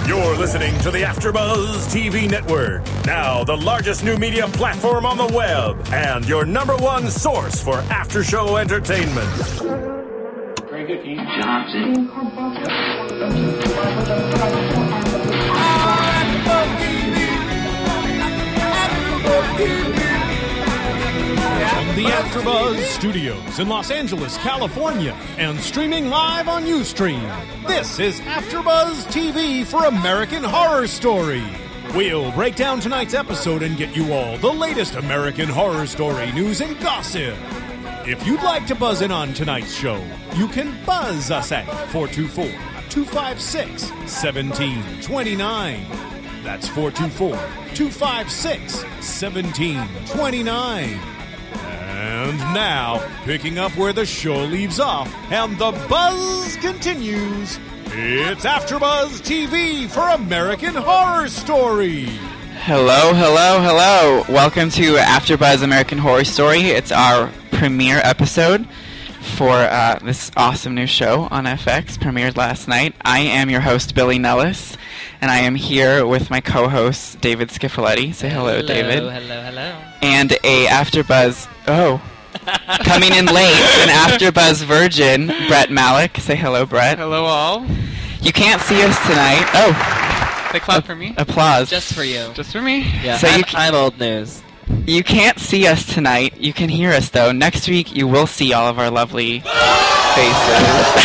You're listening to the AfterBuzz TV Network, now the largest new media platform on the web, and your number one source for after-show entertainment. Very good, Keith. Johnson. From the AfterBuzz Studios in Los Angeles, California, and streaming live on Ustream, this is AfterBuzz TV for American Horror Story. We'll break down tonight's episode and get you all the latest American Horror Story news and gossip. If you'd like to buzz in on tonight's show, you can buzz us at 424-256-1729. That's 424-256-1729. And now, picking up where the show leaves off and the buzz continues, it's AfterBuzz TV for American Horror Story. Hello. Welcome to AfterBuzz American Horror Story. It's our premiere episode for this awesome new show on FX, premiered last night. I am your host, Billy Nellis, and I am here with my co-host, David Schifoletti. Say hello, David. Hello. And a AfterBuzz... Oh. Coming in late, an AfterBuzz virgin, Brett Malik. Say hello, Brett. Hello, all. You can't see us tonight. Oh. They clap for me? Applause. Just for you. Just for me? Yeah, So I'm old news. You can't see us tonight. You can hear us, though. Next week, you will see all of our lovely faces.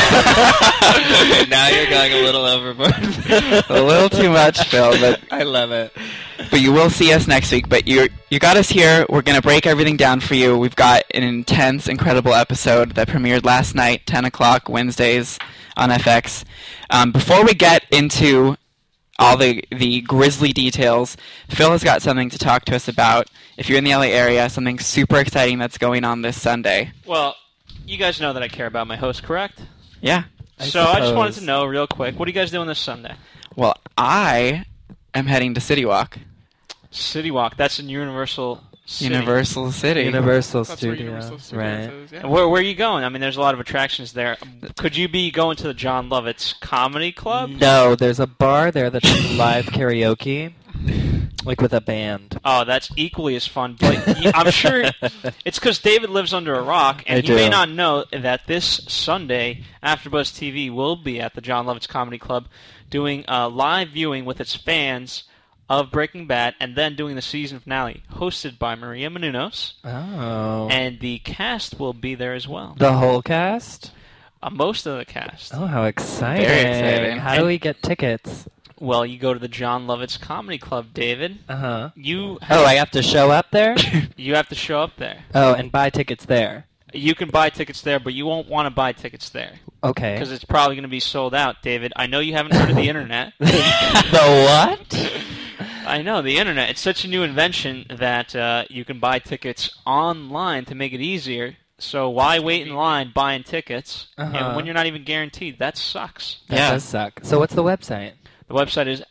Now you're going a little overboard. A little too much, Phil, but I love it. But you will see us next week. But you got us here. We're going to break everything down for you. We've got an intense, incredible episode that premiered last night, 10 o'clock, Wednesdays on FX. Before we get into all the grisly details, Phil has got something to talk to us about. If you're in the LA area, something super exciting that's going on this Sunday. Well, you guys know that I care about my host, correct? Yeah. I just wanted to know real quick, what are you guys doing this Sunday? Well, I am heading to City Walk. City Walk, that's in Universal City. Universal City. Universal That's Studios, where Universal Studios right? is, yeah. And where are you going? I mean, there's a lot of attractions there. Could you be going to the John Lovitz Comedy Club? No, there's a bar there that's live karaoke, like with a band. Oh, that's equally as fun. But I'm sure it's because David lives under a rock, and I he may do. not know that this Sunday, AfterBuzz TV will be at the John Lovitz Comedy Club doing a live viewing with its fans of Breaking Bad, and then doing the season finale, hosted by Maria Menounos. Oh. And the cast will be there as well. The whole cast? Most of the cast. Oh, how exciting. Very exciting. How do we get tickets? Well, you go to the John Lovitz Comedy Club, David. Uh-huh. I I have to show up there? You have to show up there. Oh, and buy tickets there. You can buy tickets there, but you won't want to buy tickets there. Okay. Because it's probably going to be sold out, David. I know you haven't heard of the internet. The what? I know, the internet. It's such a new invention that you can buy tickets online to make it easier. So why wait in line buying tickets and when you're not even guaranteed? That sucks. That does suck. So what's the website? The website is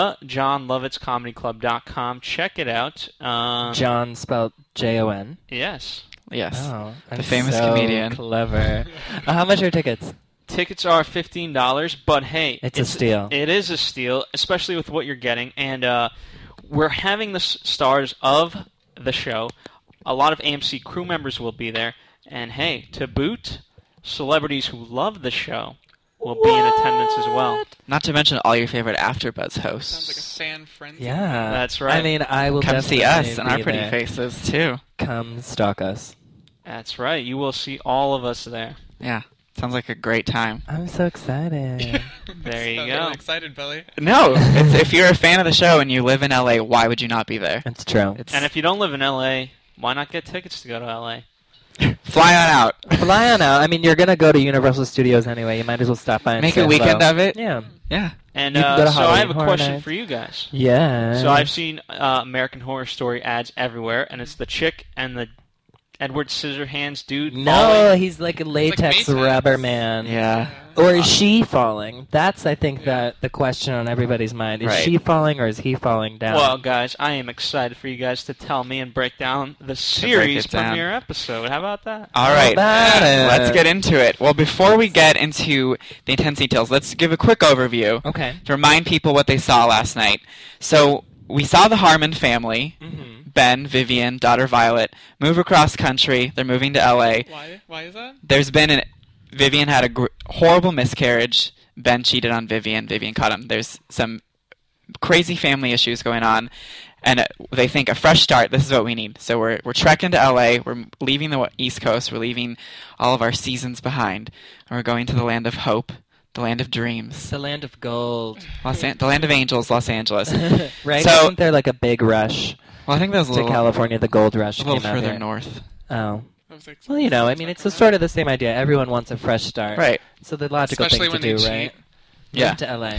thejohnlovitzcomedyclub.com. Check it out. John spelled Jon. Yes. Yes. Oh, The famous comedian. Clever. How much are tickets? Tickets are $15, but hey, It's a steal. It is a steal, especially with what you're getting. And we're having the stars of the show. A lot of AMC crew members will be there. And hey, to boot, celebrities who love the show will be in attendance as well. Not to mention all your favorite AfterBuzz hosts. Sounds like a San Frenzy. Yeah. That's right. I mean, I will Come definitely see us and our be pretty there. faces, too. Come stalk us. That's right. You will see all of us there. Yeah. Sounds like a great time. I'm so excited. There you Sounds go. really excited, Billy. No, if you're a fan of the show and you live in LA, why would you not be there? It's true. And if you don't live in LA, why not get tickets to go to LA? Fly on out. Fly on out. I mean, you're going to go to Universal Studios anyway. You might as well stop by and Make say a weekend hello. of it. Yeah. Yeah. And You can go to so I have Halloween a Horror question Nights. for you guys. Yeah. So I've seen American Horror Story ads everywhere, and it's the chick and Edward Scissorhands dude No, falling. he's like a latex Maytex. rubber man. Yeah. Or is she falling? That's, I think, the question on everybody's mind. Is Right. she falling or is he falling down? Well, guys, I am excited for you guys to tell me and break down the series it down. premiere episode. How about that? All right, about it? let's get into it. Well, before we get into the intense details, let's give a quick overview Okay. to remind people what they saw last night. So we saw the Harmon family, Ben, Vivian, daughter Violet, move across country. They're moving to LA. Why is that? Vivian had a horrible miscarriage. Ben cheated on Vivian. Vivian caught him. There's some crazy family issues going on, and they think a fresh start. This is what we need. So we're trekking to LA. We're leaving the East Coast. We're leaving all of our seasons behind, and we're going to the land of hope, the land of dreams, The land of gold. the land of angels, Los Angeles. Right? So- Wasn't there like a big rush Well, I think that was a to little, California? The gold rush a little came out further here. north. Oh. I was like, Well, you know, I mean, it's sort of the same idea. Everyone wants a fresh start. Right. So the logical Especially thing when to they do, cheat. right? Yeah. Move to LA.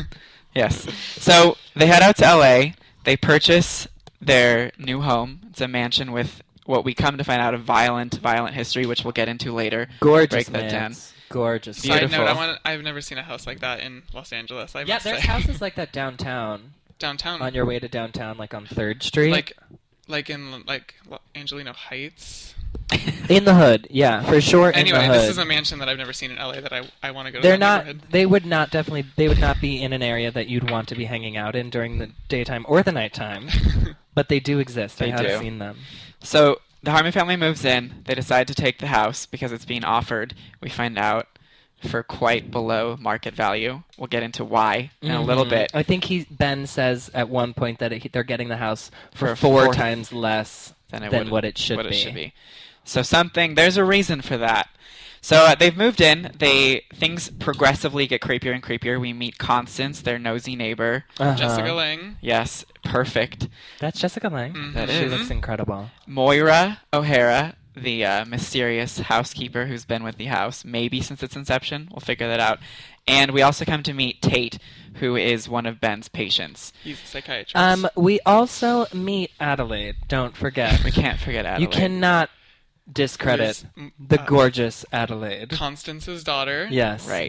Yes. So they head out to LA. They purchase their new home. It's a mansion with what we come to find out a violent history, which we'll get into later. Gorgeous Break that down. man's. Gorgeous. Side Beautiful. note, I've never seen a house like that in Los Angeles. Yeah, there's houses like that downtown. downtown. On your way to downtown, like on 3rd Street. Like in Angelino Heights. In the hood, yeah, for sure. Anyway, in the hood. this is a mansion that I've never seen in LA that I want to go to. They're that not. neighborhood. They would not definitely. They would not be in an area that you'd want to be hanging out in during the daytime or the nighttime. But they do exist. I They have do. seen them. So the Harmon family moves in. They decide to take the house because it's being offered. We find out for quite below market value. We'll get into why in a little bit. I think Ben says at one point that they're getting the house for For four fourth times less Than what it should be. So there's a reason for that. So they've moved in. Things progressively get creepier and creepier. We meet Constance, their nosy neighbor. Jessica Lange. Yes, perfect. That's Jessica Lange. That She is. looks incredible. Moira O'Hara, the mysterious housekeeper who's been with the house, maybe since its inception. We'll figure that out. And we also come to meet Tate, who is one of Ben's patients. He's a psychiatrist. We also meet Adelaide. Don't forget. We can't forget Adelaide. You cannot discredit Who is, the gorgeous Adelaide. Constance's daughter. Yes. Right.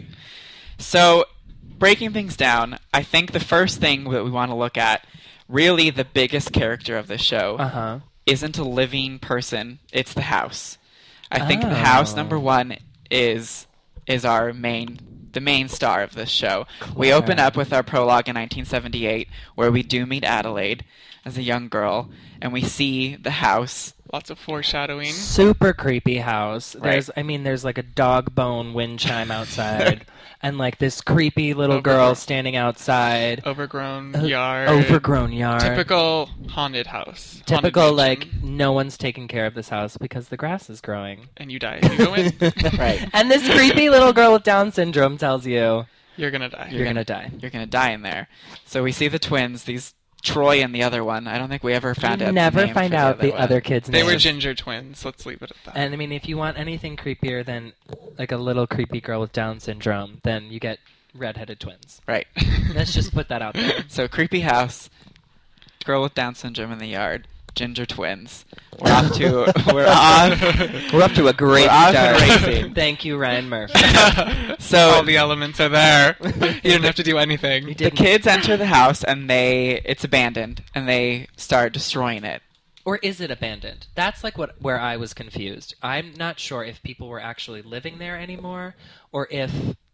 So, breaking things down, I think the first thing that we want to look at, really the biggest character of the show, Uh-huh. isn't a living person, it's the house. I think Oh. the house, number one, is the main star of this show. We open up with our prologue in 1978, where we do meet Adelaide as a young girl, and we see the house. Lots of foreshadowing. Super creepy house. Right. There's like a dog bone wind chime outside, and like this creepy little girl standing outside. Overgrown yard. Overgrown yard. Typical haunted house. Typical, Haunted like, mansion. no one's taking care of this house because the grass is growing. And you die. If you go in, Right. And this creepy little girl with Down syndrome tells you you're gonna die. you're gonna die. You're going to die in there. So we see the twins, these Troy and the other one. I don't think we ever found out. You never the name find for out the one. other kid's They name. were ginger twins. Let's leave it at that. And I mean, if you want anything creepier than like a little creepy girl with Down syndrome, then you get redheaded twins. Right. Let's just put that out there. So creepy house, girl with Down syndrome in the yard, ginger twins. We're off to we're off to a great We're off start. and racing. Thank you, Ryan Murphy. So All the elements are there. You didn't have to do anything. the kids enter the house and it's abandoned and they start destroying it. Or is it abandoned? That's like where I was confused. I'm not sure if people were actually living there anymore, or if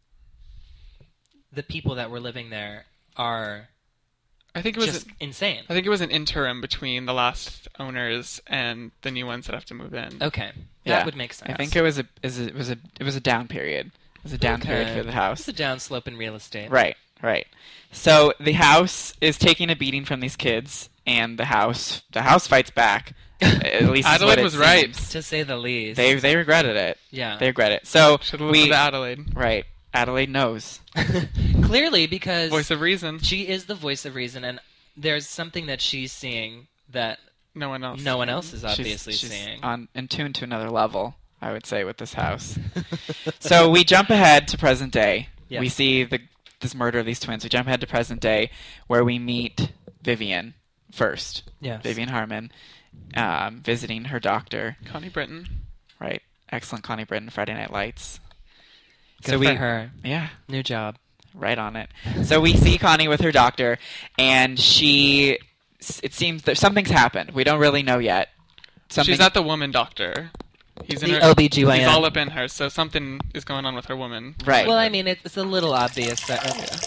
the people that were living there are I think it was. just insane. I think it was an interim between the last owners and the new ones that have to move in. Okay, Yeah. that would make sense. I think it was a down period. It was a down period for the It's house. a downslope in real estate. Right. So the house is taking a beating from these kids, and the house fights back. At least is Adelaide what it was right. seems. To say the least. They regretted it. Yeah. They regret it. So Should have listened to Adelaide. right. Adelaide knows. Clearly, because Voice of reason. she is the voice of reason, and there's something that she's seeing that No one else. no one else is obviously she's seeing. in tune to another level, I would say, with this house. So we jump ahead to present day. Yes. We see this murder of these twins. We jump ahead to present day, where we meet Vivian. first. Yes. Vivian Harmon, visiting her doctor. Connie Britton. Right. Excellent Connie Britton, Friday Night Lights. Good for her. Yeah. New job. Right on it. So we see Connie with her doctor, and it seems that something's happened. We don't really know yet. She's not the woman doctor. He's in The her, OBGYN. He's all up in her, so something is going on with her woman. Right. Well, I mean, it's a little obvious that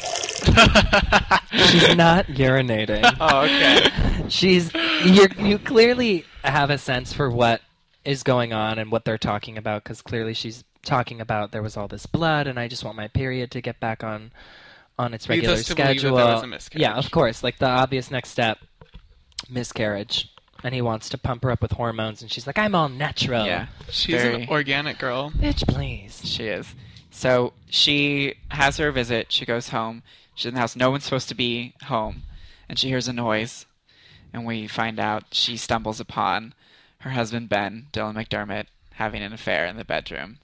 she's not urinating. Oh, okay. You clearly have a sense for what is going on and what they're talking about, because clearly she's talking about there was all this blood and I just want my period to get back on its regular Leads us to believe that schedule. there was a miscarriage. Yeah, of course. Like the obvious next step, miscarriage. And he wants to pump her up with hormones, and she's like, I'm all natural. Yeah. She's an organic girl. Bitch, please. She is. So she has her visit. She goes home. She's in the house. No one's supposed to be home. And she hears a noise. And we find out she stumbles upon her husband, Ben, Dylan McDermott, having an affair in the bedroom.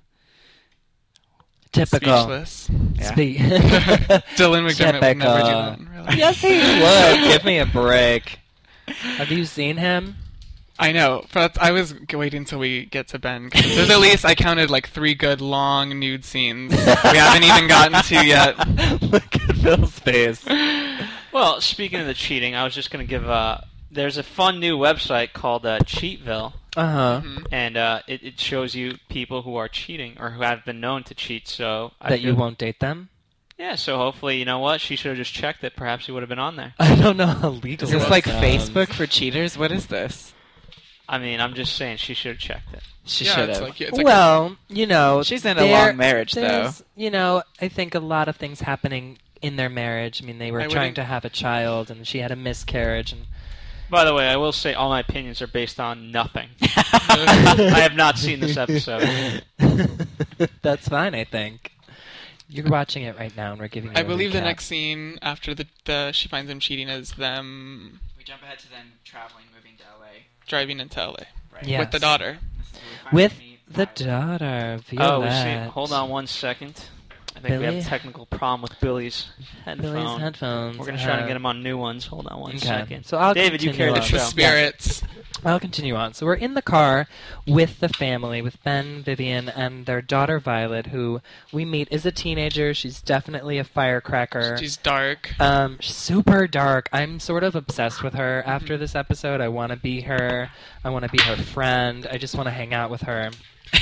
Typical. Speechless. Yeah. Dylan McDermott would never do that. Really. Yes, he would. Give me a break. Have you seen him? I know, but I was waiting until we get to Ben. 'Cause there's at least, I counted like 3 good long nude scenes we haven't even gotten to yet. Look at Phil's face. Well, speaking of the cheating, I was just going to give there's a fun new website called Cheatville, Uh-huh. and it shows you people who are cheating or who have been known to cheat. So That you won't date them? Yeah, so hopefully, you know what? She should have just checked it. Perhaps he would have been on there. I don't know how legal Is this that like sounds. Facebook for cheaters? What is this? I mean, I'm just saying she should have checked it. She Yeah, should it's have. like, it's like Well, you know... She's in a long marriage, though. there's, you know, I think a lot of things happening in their marriage. I mean, they were I trying wouldn't- to have a child, and she had a miscarriage, and... By the way, I will say all my opinions are based on nothing. I have not seen this episode. That's fine, I think. You're watching it right now, and we're giving you I a believe the recap. next scene after the she finds him cheating is them We jump ahead to them traveling, moving to LA. driving into LA Yes. with the daughter. With the daughter, Violette. Oh, we see. Hold on one second. I think we have Billy? a technical problem with Billy's headphone. Billy's headphones. We're going to try to get him on new ones. Hold on one Okay. second. So I'll David, you continue carry the on. show. The spirits. I'll continue on. So we're in the car with the family, with Ben, Vivian, and their daughter Violet, who we meet is a teenager. She's definitely a firecracker. She's dark. Super dark. I'm sort of obsessed with her after this episode. I want to be her. I want to be her friend. I just want to hang out with her.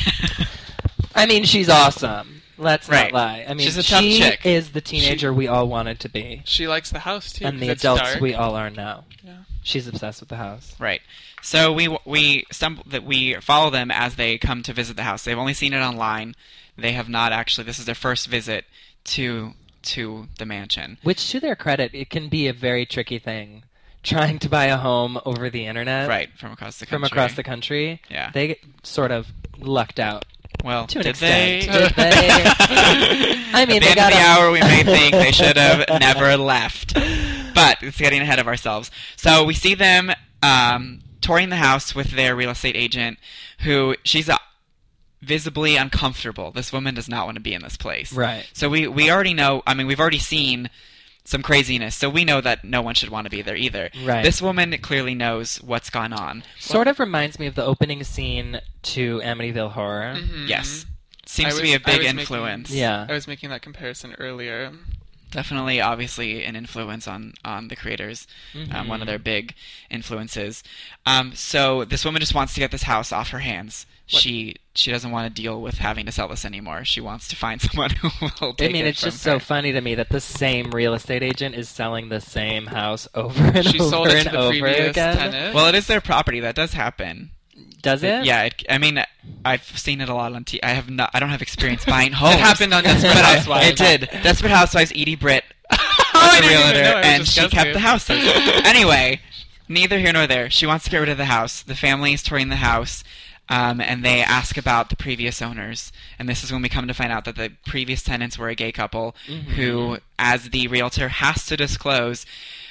I mean, she's awesome. Let's Right. not lie. I mean, She's a tough she chick. is the teenager we all wanted to be. She likes the house too. And 'cause the it's adults dark. we all are now. Yeah. She's obsessed with the house. Right. So we follow them as they come to visit the house. They've only seen it online. They have not actually. This is their first visit to the mansion. Which, to their credit, it can be a very tricky thing. Trying to buy a home over the internet. Right, from across the country. From across the country. Yeah. They sort of lucked out. Well, To an did extent. they? Did they? I mean, At the they end got of the a- hour, we may think they should have never left. But it's getting ahead of ourselves. So we see them touring the house with their real estate agent, who she's visibly uncomfortable. This woman does not want to be in this place. Right. So we already know, I mean, we've already seen some craziness, so we know that no one should want to be there either. Right. This woman clearly knows what's gone on. Sort of reminds me of the opening scene to Amityville Horror. Mhm. Yes. Seems I to be a was- I big was making- influence. Yeah. I was making that comparison earlier. Definitely, obviously, an influence on the creators. One of their big influences. So this woman just wants to get this house off her hands. What? She doesn't want to deal with having to sell this anymore. She wants to find someone who will take I mean, it it's from just her. so funny to me that the same real estate agent is selling the same house over and She over sold it and to the over previous again. tenant. Well, it is their property. That does happen. Does it? Yeah. I mean, I've seen it a lot on TV. I have not. I don't have experience buying homes. It happened on Desperate But Housewives. It did. Desperate Housewives. Edie Britt was I a didn't even realtor, know. I was and just she guessing. kept the house. Anyway, neither here nor there. She wants to get rid of the house. The family is touring the house, and they ask about the previous owners. And this is when we come to find out that the previous tenants were a gay couple who, as the realtor has to disclose,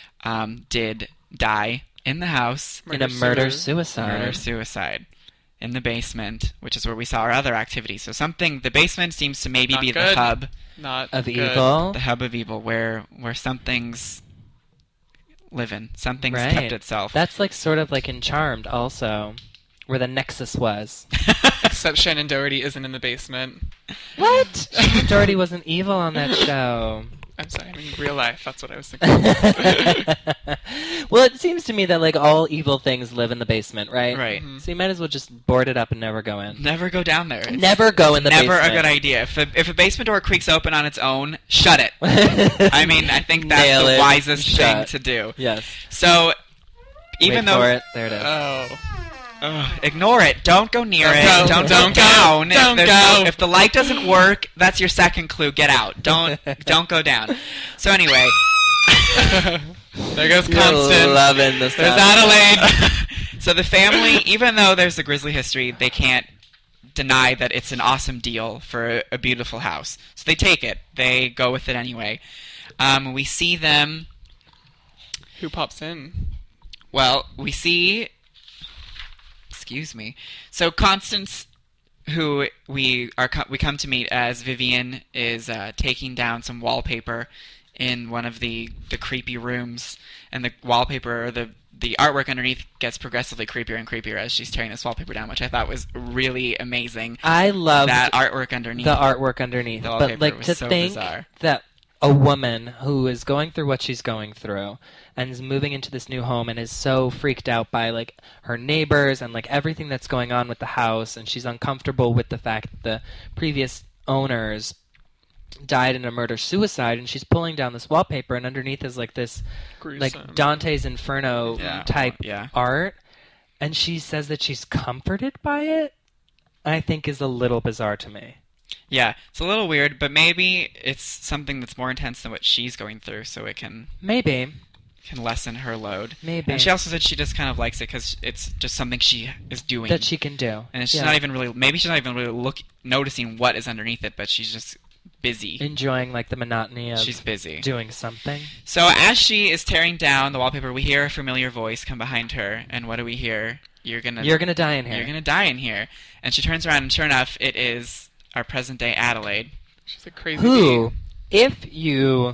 did die in the house. In a murder-suicide. Murder-suicide. In the basement, which is where we saw our other activity. So the basement seems to maybe Not be the good. hub. Not Of good. evil. The hub of evil, where something's living. Something's Right. kept itself. That's like sort of like in Charmed also, where the Nexus was. Except Shannon Doherty isn't in the basement. What? Shannon Doherty wasn't evil on that show. I'm sorry, I mean real life. That's what I was thinking. Well, it seems to me that like all evil things live in the basement, right? Right. So you might as well just board it up and never go in. Never go down there. Never go in the Never basement. a good idea. If a basement door creaks open on its own, shut it. I mean, I think that's Nail the it. wisest thing Shut. to do. Yes. So, even Wait though for it. There it is. ignore it, don't go near it, Don't go. don't Don't go go. down. Don't if, go. if the light doesn't work, that's your second clue. Get out. Don't go down. So anyway, There goes You're Constant. loving this. There's Adelaide. so the family, even though there's a grisly history, they can't deny that it's an awesome deal for a beautiful house. So they take it. They go with it anyway. We see them. Who pops in? Well, we see. Excuse me. So Constance, who we come to meet as Vivian, is taking down some wallpaper in one of the creepy rooms, and the wallpaper, or the artwork underneath, gets progressively creepier and creepier as she's tearing this wallpaper down, which I thought was really amazing. I love that artwork underneath. the artwork underneath. The But wallpaper like was to so think bizarre. that a woman who is going through what she's going through and is moving into this new home and is so freaked out by like her neighbors and like everything that's going on with the house, and she's uncomfortable with the fact that the previous owners died in a murder-suicide, and she's pulling down this wallpaper, and underneath is like this Gruesome. like Dante's Inferno Yeah. type Yeah. art, and she says that she's comforted by it, I think is a little bizarre to me. Yeah, it's a little weird, but maybe it's something that's more intense than what she's going through, so it can Maybe. lessen her load. Maybe. And she also said she just kind of likes it because it's just something she is doing. That she can do. And she's Yeah. not even really, maybe she's not even really noticing what is underneath it, but she's just busy. Enjoying like the monotony of She's busy. doing something. So as she is tearing down the wallpaper, we hear a familiar voice come behind her, and what do we hear? You're gonna die in here. You're gonna die in here. And she turns around, and sure enough, it is our present-day Adelaide. She's a crazy Who, bee. if you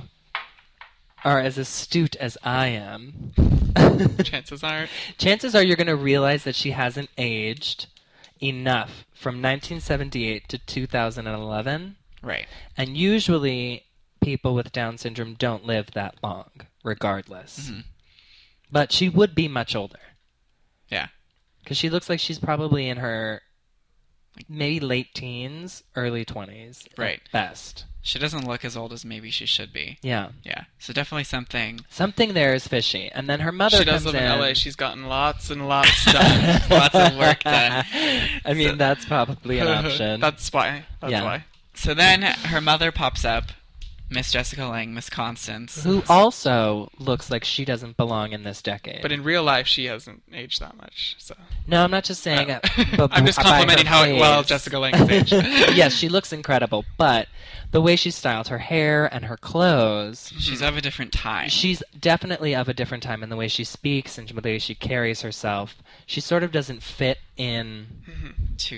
are as astute as I am, Chances are. chances are you're going to realize that she hasn't aged enough from 1978 to 2011. Right. And usually people with Down syndrome don't live that long, regardless. Mhm. But she would be much older. Yeah. Because she looks like she's probably in her maybe late teens, early 20s. Right. At best. She doesn't look as old as maybe she should be. Yeah. Yeah. So definitely something. Something there is fishy. And then her mother She does comes live in in. LA. She's gotten lots and lots done. Lots of work done. I mean, that's probably an option. That's why. That's Yeah. why. So then her mother pops up, Miss Jessica Lange, Miss Constance. Who also looks like she doesn't belong in this decade. But in real life, she hasn't aged that much. So No, I'm not just saying it. But I'm just by her complimenting how well face. Jessica Lange has aged. Yes, she looks incredible, but the way she styled her hair and her clothes, She's of a different time. she's definitely of a different time in the way she speaks and the way she carries herself. She sort of doesn't fit in to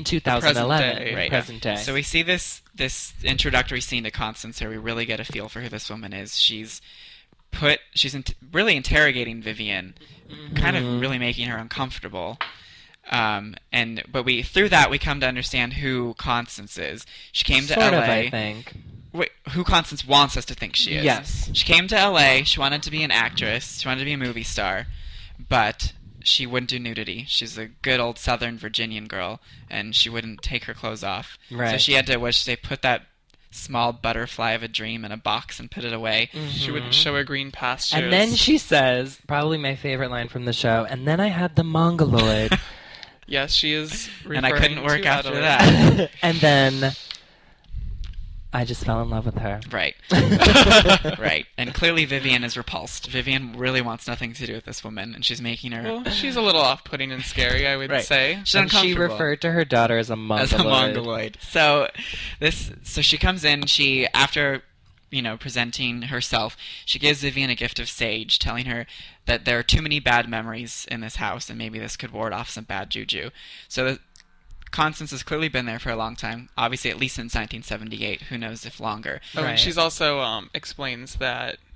2011, day, right. present day. So we see this introductory scene to Constance here. We really get a feel for who this woman is. She's really interrogating Vivian, kind of really making her uncomfortable. But through that we come to understand who Constance is. She came to sort LA. of, I think. Wait, who Constance wants us to think she is. Yes. She came to LA. She wanted to be an actress. She wanted to be a movie star, but she wouldn't do nudity. She's a good old Southern Virginian girl, and she wouldn't take her clothes off. Right. So she had to, put that small butterfly of a dream in a box and put it away. She wouldn't show her green pastures. And then she says, probably my favorite line from the show, and then I had the mongoloid. Yes, she is. And I couldn't work referring to after Adelaide. that. And then I just fell in love with her. Right. Right. And clearly Vivian is repulsed. Vivian really wants nothing to do with this woman, and she's making her Well, she's a little off-putting and scary, I would Right. say. She's And she uncomfortable. referred to her daughter as a mongoloid. As a mongoloid. So she comes in, after presenting herself, she gives Vivian a gift of sage, telling her that there are too many bad memories in this house and maybe this could ward off some bad juju. So Constance has clearly been there for a long time, obviously at least since 1978, who knows if longer. Oh, Right. and she's also explains that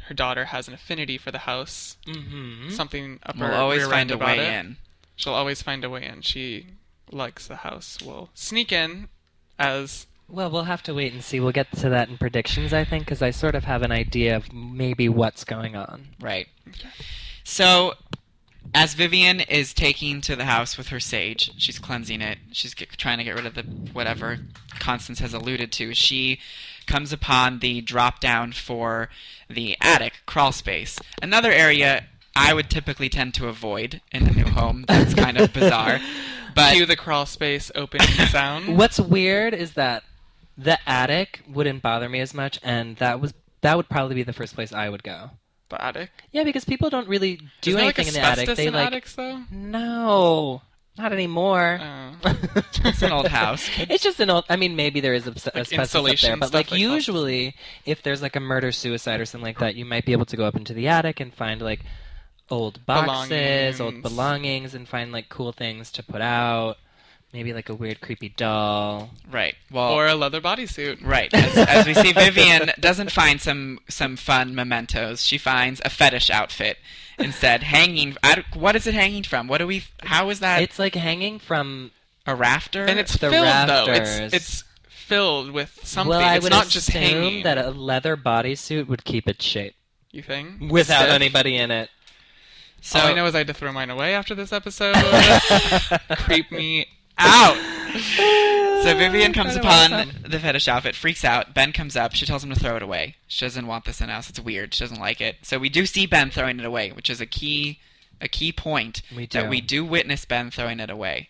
her daughter has an affinity for the house. Mm-hmm. Something up We'll her always rear find end a about way it. in. She'll always find a way in. She likes the house. Will sneak in as... Well, we'll have to wait and see. We'll get to that in predictions, I think, because I sort of have an idea of maybe what's going on. Right. So, as Vivian is taking to the house with her sage, she's cleansing it, she's trying to get rid of the whatever Constance has alluded to, she comes upon the drop down for the attic crawl space. Another area I would typically tend to avoid in a new home. That's kind of bizarre. But Cue the crawl space opening sound. What's weird is that the attic wouldn't bother me as much, and that would probably be the first place I would go. The attic? Yeah, because people don't really do Isn't there, anything like, in the attic. asbestos They in like attics, though? no, not anymore. Oh. it's an old house. It's just an old. I mean, maybe there is asbestos up there, insulation but stuff like like usually, if there's like a murder suicide or something like that, you might be able to go up into the attic and find like old boxes, old belongings, and find like cool things to put out. Maybe like a weird, creepy doll. Right. Well, Or a leather bodysuit. right. As we see, Vivian doesn't find some fun mementos. She finds a fetish outfit instead, hanging. What is it hanging from? How is that? It's like hanging from a rafter. And it's The filled, though. rafters. It's filled with something. Well, I it's would not just assume hanging. that a leather bodysuit would keep its shape You think? without Stiff? anybody in it. so All I know is I had to throw mine away after this episode. Creep me out. So Vivian comes Kinda upon awesome. the fetish outfit, freaks out. Ben comes up. She tells him to throw it away. She doesn't want this in the house. It's weird. She doesn't like it. So we do see Ben throwing it away, which is a key point that we do witness Ben throwing it away.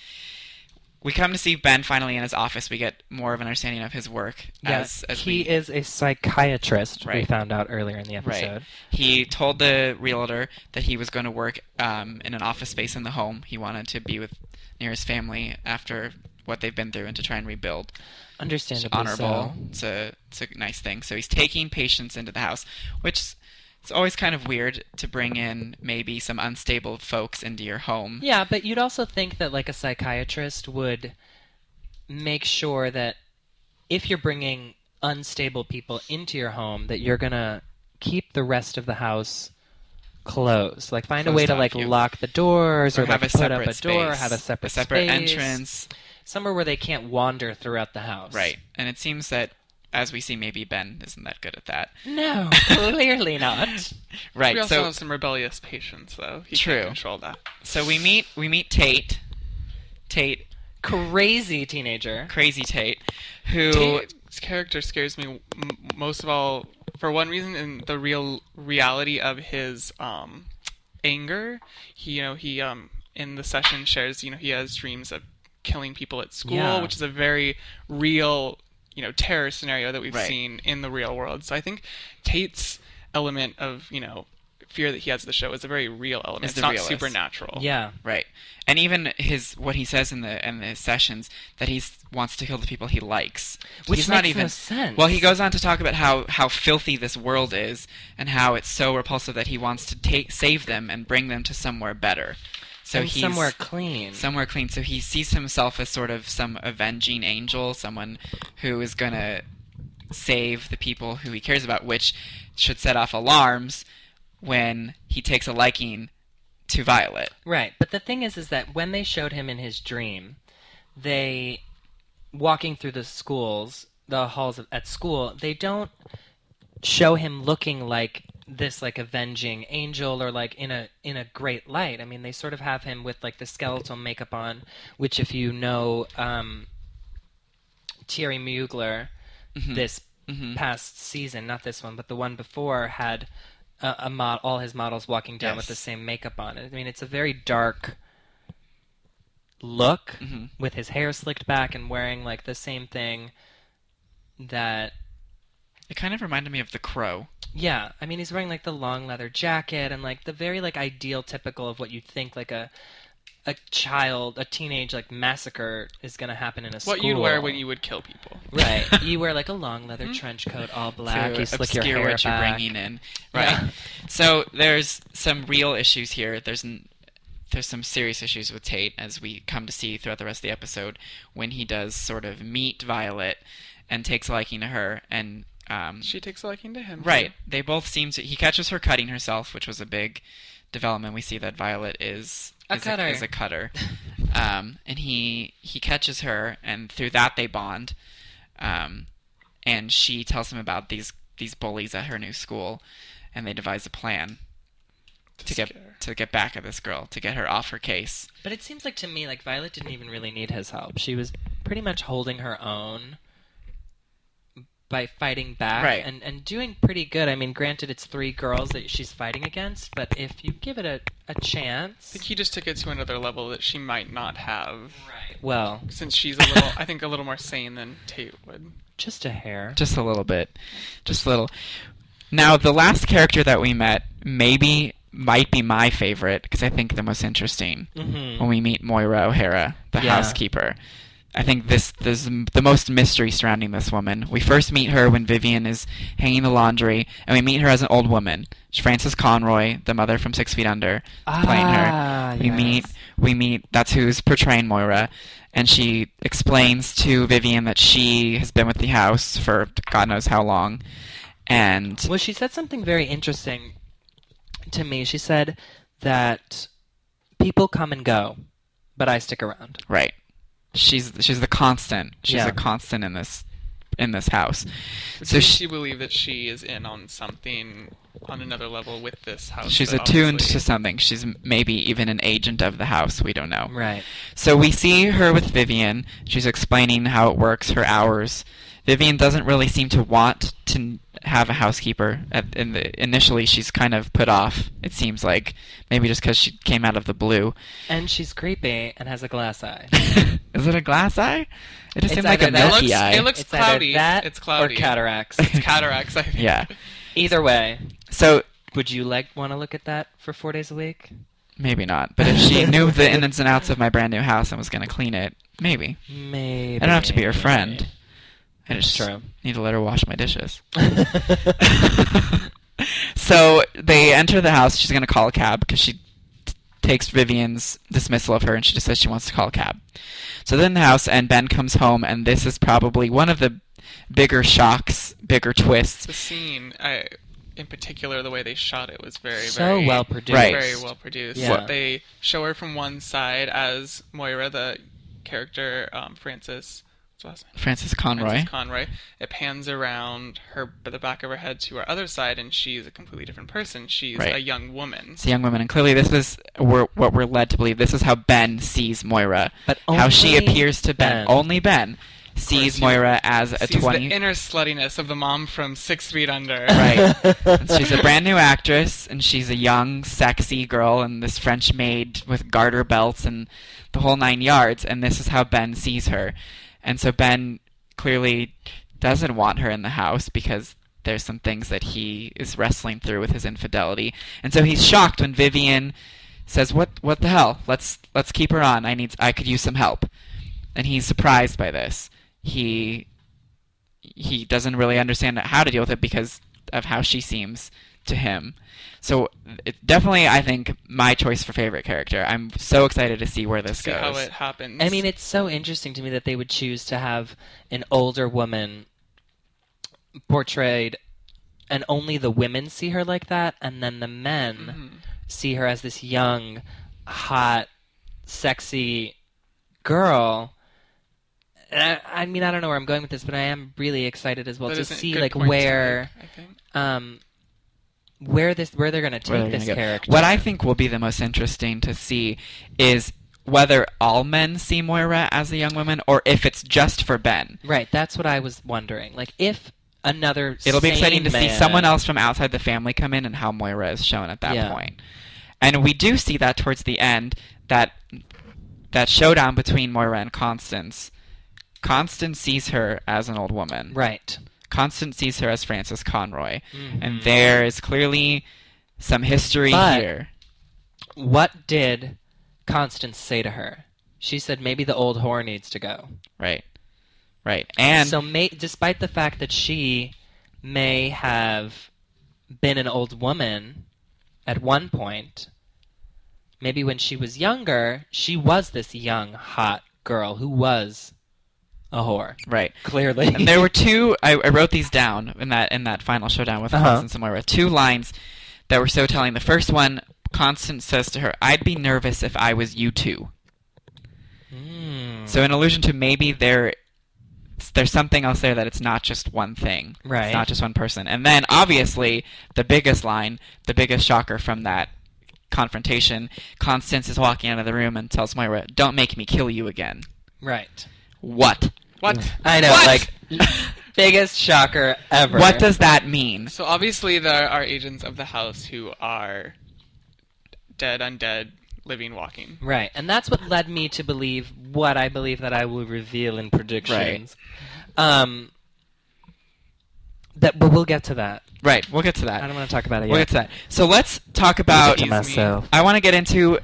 We come to see Ben finally in his office. We get more of an understanding of his work. Yes, as he we, is a psychiatrist. We Right. found out earlier in the episode. Right. He told the realtor that he was going to work in an office space in the home. He wanted to be near his family after what they've been through and to try and rebuild. Understandably Honorable. so. It's a nice thing. So he's taking patients into the house, which it's always kind of weird to bring in maybe some unstable folks into your home. Yeah, but you'd also think that like a psychiatrist would make sure that if you're bringing unstable people into your home, that you're gonna keep the rest of the house closed. Like find a way Closed to off, like you- lock the doors or have like a put up separate a door, space, have a separate separate space, entrance. somewhere where they can't wander throughout the house. Right. And it seems that, as we see, maybe Ben isn't that good at that. No, clearly not. Right. We also So have some rebellious patients, though. He True. can't control that. so we meet Tate. Tate, Crazy teenager. crazy Tate, who Tate's character scares me most of all for one reason, in the reality of his anger. He in the session shares, he has dreams of killing people at school, Yeah. which is a very real, terror scenario that we've Right. seen in the real world. So I think Tate's element of, fear that he has in the show is a very real element. Is It's the not realist. supernatural. Yeah. right, and even what he says in the sessions that he wants to kill the people he likes, Which he's makes not even. no sense. Well, he goes on to talk about how filthy this world is and how it's so repulsive that he wants to save them and bring them to somewhere better. So And he's somewhere clean. somewhere clean. So he sees himself as sort of some avenging angel, someone who is going to save the people who he cares about, which should set off alarms when he takes a liking to Violet. Right, but the thing is that when they showed him in his dream, they walking through the halls at school, they don't show him looking like this like avenging angel or like in a great light. I mean, they sort of have him with like the skeletal makeup on, which if you know Thierry Mugler, this past season, not this one, but the one before, had all his models walking down with the same makeup on. I mean, it's a very dark look with his hair slicked back and wearing like the same thing that... It kind of reminded me of The Crow. Yeah, I mean, he's wearing like the long leather jacket and like the very like ideal typical of what you'd think like a teenage like massacre is going to happen in a school. What you'd wear when you would kill people. Right. You wear like a long leather trench coat, all black. To You slick your obscure hair what you're back. bringing in. Right. Yeah. So there's some real issues here. There's some serious issues with Tate, as we come to see throughout the rest of the episode, when he does sort of meet Violet and takes a liking to her and She takes a liking to him. Right. too. They both seem to. He catches her cutting herself, which was a big development. We see that Violet is A cutter. Is a cutter. And he catches her, and through that they bond. And she tells him about these bullies at her new school, and they devise a plan to get back at this girl, to get her off her case. But it seems like to me, like Violet didn't even really need his help. She was pretty much holding her own by fighting back Right. and doing pretty good. I mean, granted, it's 3 girls that she's fighting against, but if you give it a chance... I think he just took it to another level that she might not have. Right. Well, Since she's a little, I think, a little more sane than Tate would. just a hair. Just a little bit. Just a little. Now, the last character that we met might be my favorite, because I think the most interesting, when we meet Moira O'Hara, the Yeah. housekeeper. I think there's the most mystery surrounding this woman. We first meet her when Vivian is hanging the laundry, and we meet her as an old woman. She's Frances Conroy, the mother from 6 Feet Under, playing her. We meet, that's who's portraying Moira, and she explains to Vivian that she has been with the house for God knows how long. And Well, she said something very interesting to me. She said that people come and go, but I stick around. right. She's the constant. She's Yeah. a constant in this house. So she believe that she is in on something on another level with this house. She's but attuned obviously- to something. She's maybe even an agent of the house. We don't know. Right. So we see her with Vivian. She's explaining how it works, her hours. Vivian doesn't really seem to want to have a housekeeper. Initially, she's kind of put off, it seems like. Maybe just because she came out of the blue. And she's creepy and has a glass eye. Is it a glass eye? It just It's seemed like a either that- milky eye. It looks It's cloudy. either that It's cloudy. or cataracts. It's cataracts, I think. Yeah. Either way, So would you want to look at that for 4 days a week? maybe not. But if she knew the ins and outs of my brand new house and was going to clean it, maybe. Maybe. I don't have to be her friend. I just True. need to let her wash my dishes. So they enter the house. She's going to call a cab because she takes Vivian's dismissal of her, and she just says she wants to call a cab. So they're in the house, and Ben comes home, and this is probably one of the bigger shocks, bigger twists. The scene, in particular, the way they shot it was very, So very well produced. Right. Very well produced. Yeah. They show her from one side as Moira, the character, Frances. What's her last name? Frances Conroy. Frances Conroy. It pans around the back of her head to her other side, and she's a completely different person. She's Right. a young woman. It's a young woman, and clearly this is what we're led to believe. This is how Ben sees Moira. But how she only appears to Ben. Ben. Only Ben sees he Moira as a Sees 20... the inner sluttiness of the mom from 6 Feet Under. Right. And she's a brand new actress, and she's a young, sexy girl, and this French maid with garter belts and the whole 9 yards, and this is how Ben sees her. And so Ben clearly doesn't want her in the house because there's some things that he is wrestling through with his infidelity. And so he's shocked when Vivian says, What the hell? Let's keep her on. I could use some help. And he's surprised by this. He doesn't really understand how to deal with it because of how she seems to him. So it's definitely, I think, my choice for favorite character. I'm so excited to see where this See goes. how it happens. I mean, it's so interesting to me that they would choose to have an older woman portrayed, and only the women see her like that, and then the men see her as this young, hot, sexy girl. And I mean, I don't know where I'm going with this, but I am really excited as well That to is a see good like point to where make, I think. where they're going to Where take they're this gonna go. character. What I think will be the most interesting to see is whether all men see Moira as a young woman or if it's just for Ben. Right, that's what I was wondering. Like, if another It'll be exciting to sane see man- someone else from outside the family come in and how Moira is shown at that Yeah. point. And we do see that towards the end, that showdown between Moira and Constance. Constance sees her as an old woman. Right. Constance sees her as Frances Conroy. Mhm. And there is clearly some history But- here. What did Constance say to her? She said maybe the old whore needs to go. Right. Right. And So despite the fact that she may have been an old woman at one point, maybe when she was younger, she was this young, hot girl who was a whore. Right. Clearly. And there were two. I wrote these down in that final showdown with Constance and Moira. Two lines that were so telling. The first one, Constance says to her, "I'd be nervous if I was you two." So an allusion to maybe there's something else there, that it's not just one thing. Right. It's not just one person. And then, obviously, the biggest line, the biggest shocker from that confrontation, Constance is walking out of the room and tells Moira, "Don't make me kill you again." Right. What? I know, What? like, biggest shocker ever. What does that mean? So obviously there are agents of the house who are dead, undead, living, walking. Right, and that's what led me to believe what I believe that I will reveal in predictions. But we'll get to that. Right, we'll get to that. I don't want to talk about it yet. We'll get to that. So let's talk about... To myself. I want to get into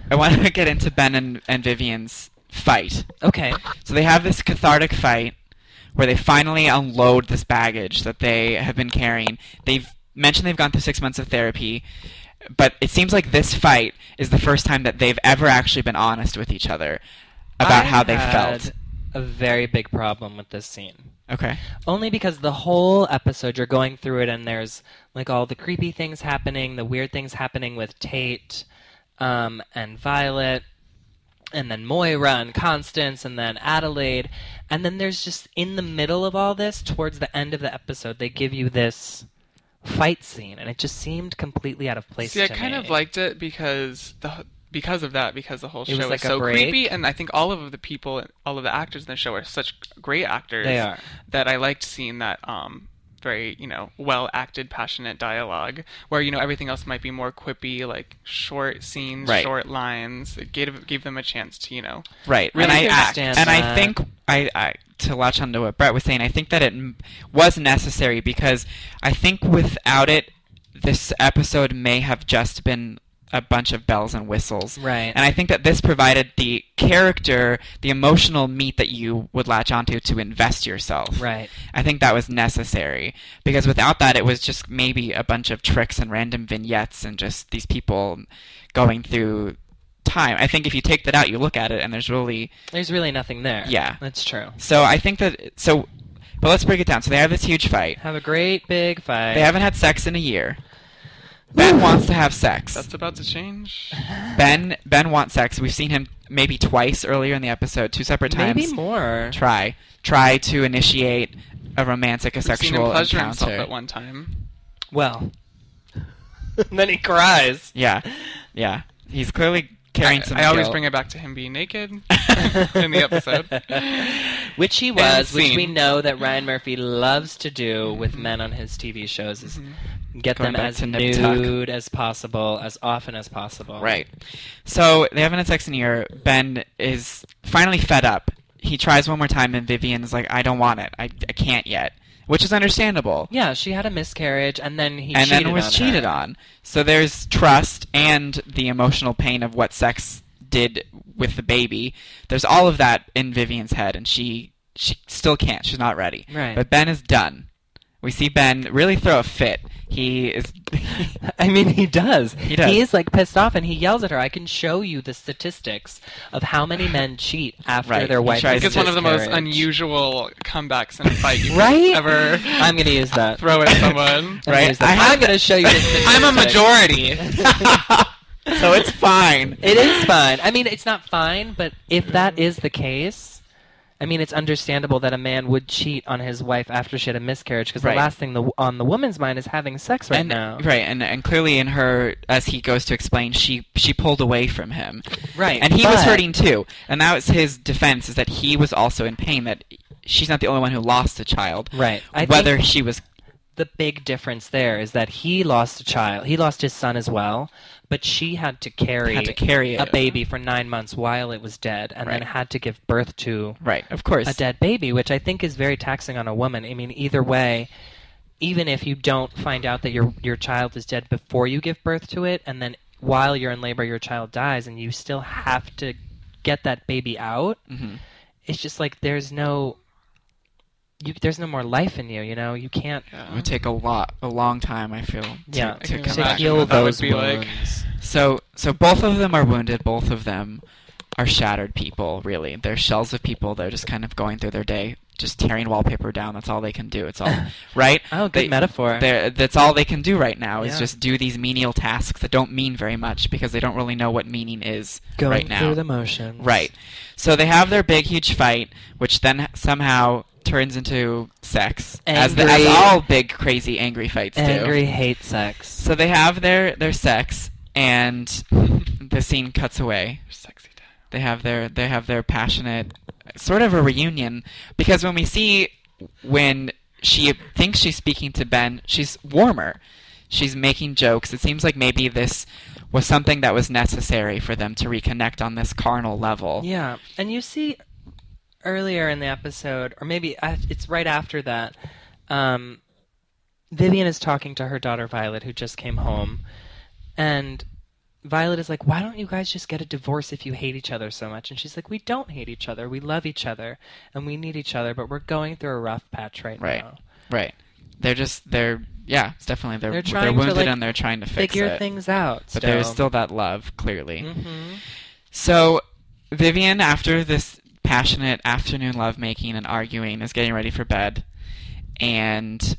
Ben and Vivian's fight. Okay. So they have this cathartic fight where they finally unload this baggage that they have been carrying. They've mentioned they've gone through 6 months of therapy, but it seems like this fight is the first time that they've ever actually been honest with each other about how they felt. A very big problem with this scene. Okay. Only because the whole episode, you're going through it, and there's like all the creepy things happening, the weird things happening with Tate and Violet, and then Moira and Constance, and then Adelaide. And then there's just, in the middle of all this, towards the end of the episode, they give you this fight scene, and it just seemed completely out of place to me. See, I kind of liked it because the whole It was show like is a so break. creepy, and I think all of the actors in the show are such great actors. They are. That I liked seeing that very, well acted, passionate dialogue, where, everything else might be more quippy, like short scenes, Right. short lines. It gave them a chance to, Right. really and understand I that. think to latch onto what Brett was saying, I think that it was necessary, because I think without it, this episode may have just been a bunch of bells and whistles. Right. And I think that this provided the character, the emotional meat that you would latch onto to invest yourself. Right. I think that was necessary, because without that, it was just maybe a bunch of tricks and random vignettes and just these people going through time. I think if you take that out, you look at it, and there's really nothing there. Yeah. That's true. So I think that but let's break it down. So they have this huge fight. Have a great big fight. They haven't had sex in a year. Ben wants to have sex. That's about to change. Ben wants sex. We've seen him maybe twice earlier in the episode, 2 separate times. Maybe more. Try to initiate a romantic, a We've seen him sexual pleasure himself encounter. at one time. Well. Then he cries. Yeah. He's clearly carrying some I always guilt. bring it back to him being naked in the episode. Which he was, which scene. we know that Ryan Murphy loves to do with men on his TV shows, is get Going them back as to Nip Tuck. nude as possible, as often as possible. Right. So they haven't had sex in a year. Ben is finally fed up. He tries one more time, and Vivian is like, "I don't want it. I can't yet," which is understandable. Yeah, she had a miscarriage, and then he And cheated then was on cheated her. on. So there's trust and the emotional pain of what sex did with the baby. There's all of that in Vivian's head, and she still can't. She's not ready. Right. But Ben is done. We see Ben really throw a fit. He is... I mean, he does. He does. He is, like, pissed off, and he yells at her. I can show you the statistics of how many men cheat after Right. their He wife tries has It's one of the most miscarriage. unusual comebacks in a fight you Right? could ever I'm going to use that. throw at someone. I'm gonna Right? use that. I'm going to show you the statistics. I'm a majority. So it's fine. It is fine. I mean, it's not fine, but if that is the case, I mean, it's understandable that a man would cheat on his wife after she had a miscarriage, because Right. the last thing on the woman's mind is having sex right now. Right, and clearly in her, as he goes to explain, she pulled away from him. Right. And he was but- hurting too. And that was his defense, is that he was also in pain, that she's not the only one who lost a child. Right. I Whether think she was... the big difference there is that he lost a child. He lost his son as well, but she had to carry, it. a baby for 9 months while it was dead, and then Right. had to give birth to Right, of course. a dead baby, which I think is very taxing on a woman. I mean, either way, even if you don't find out that your child is dead before you give birth to it, and then while you're in labor your child dies, and you still have to get that baby out, it's just like there's no more life in you. You know, you can't. It would take a long time, I feel, to can come to back. heal what that would those be like. wounds. So both of them are wounded. Both of them are shattered people, really. They're shells of people. They're just kind of going through their day. just tearing wallpaper down. That's all they can do. It's all right. Oh, good metaphor. That's all they can do right now is Yeah. just do these menial tasks that don't mean very much because they don't really know what meaning is Going right now. through the motions. Right. So they have their big, huge fight, which then somehow turns into sex, as all big, crazy, angry fights do. Angry hate sex. So they have their sex, and the scene cuts away. Sexy time. They have their passionate, sort of a reunion, because when she thinks she's speaking to Ben, she's warmer. She's making jokes. It seems like maybe this was something that was necessary for them to reconnect on this carnal level. Yeah, and you see earlier in the episode, or maybe it's right after that, Vivian is talking to her daughter Violet, who just came home, and Violet is like, why don't you guys just get a divorce if you hate each other so much? And she's like, we don't hate each other. We love each other, and we need each other, but we're going through a rough patch right now. Right. It's definitely, they're trying wounded to, like, and they're trying to fix figure it. things out. But there's still that love, clearly. Mm-hmm. So, Vivian, after this passionate afternoon lovemaking and arguing, is getting ready for bed, and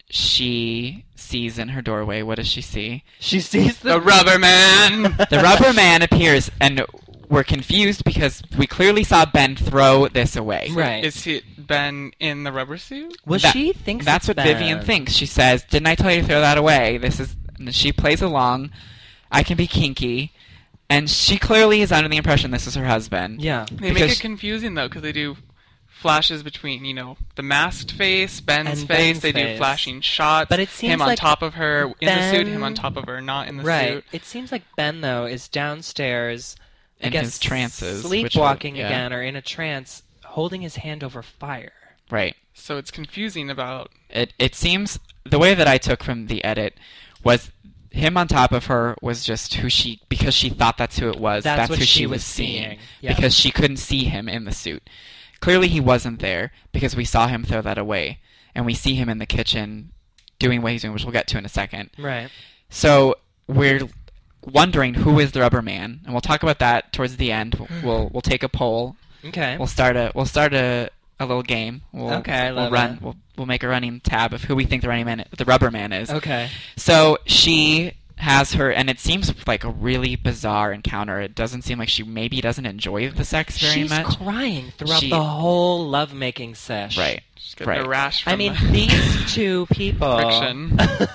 she sees in her doorway, what does she see? She sees The Rubber Man! The Rubber Man appears, and we're confused because we clearly saw Ben throw this away. Right. Is he Ben in the rubber suit? Well, she thinks that's it's what Ben. Vivian thinks. She says, "Didn't I tell you to throw that away?" And she plays along. I can be kinky, and she clearly is under the impression this is her husband. Yeah. They make it confusing, though, because they do flashes between, the masked face, Ben's face. They do flashing shots. But it seems him on like top of her in the suit, him Ben- on top of her not in the Right. suit. It seems like Ben, though, is downstairs, I In guess, his trances, sleepwalking which- yeah. again, or in a trance, holding his hand over fire. Right. So it's confusing about... It seems, the way that I took from the edit was him on top of her was just because she thought that's who it was. That's what who she she was was seeing. Yeah. Because she couldn't see him in the suit. Clearly he wasn't there because we saw him throw that away. And we see him in the kitchen doing what he's doing, which we'll get to in a second. Right. So we're wondering who is the Rubber Man, and we'll talk about that towards the end. We'll take a poll. Okay. We'll start a little game. Okay, I love it. We'll make a running tab of who we think the Rubber Man is. Okay. So she has her, and it seems like a really bizarre encounter. It doesn't seem like she maybe doesn't enjoy the sex very much. She's crying throughout the whole lovemaking sesh. Right. Just getting a rash from I mean, the these two people, friction.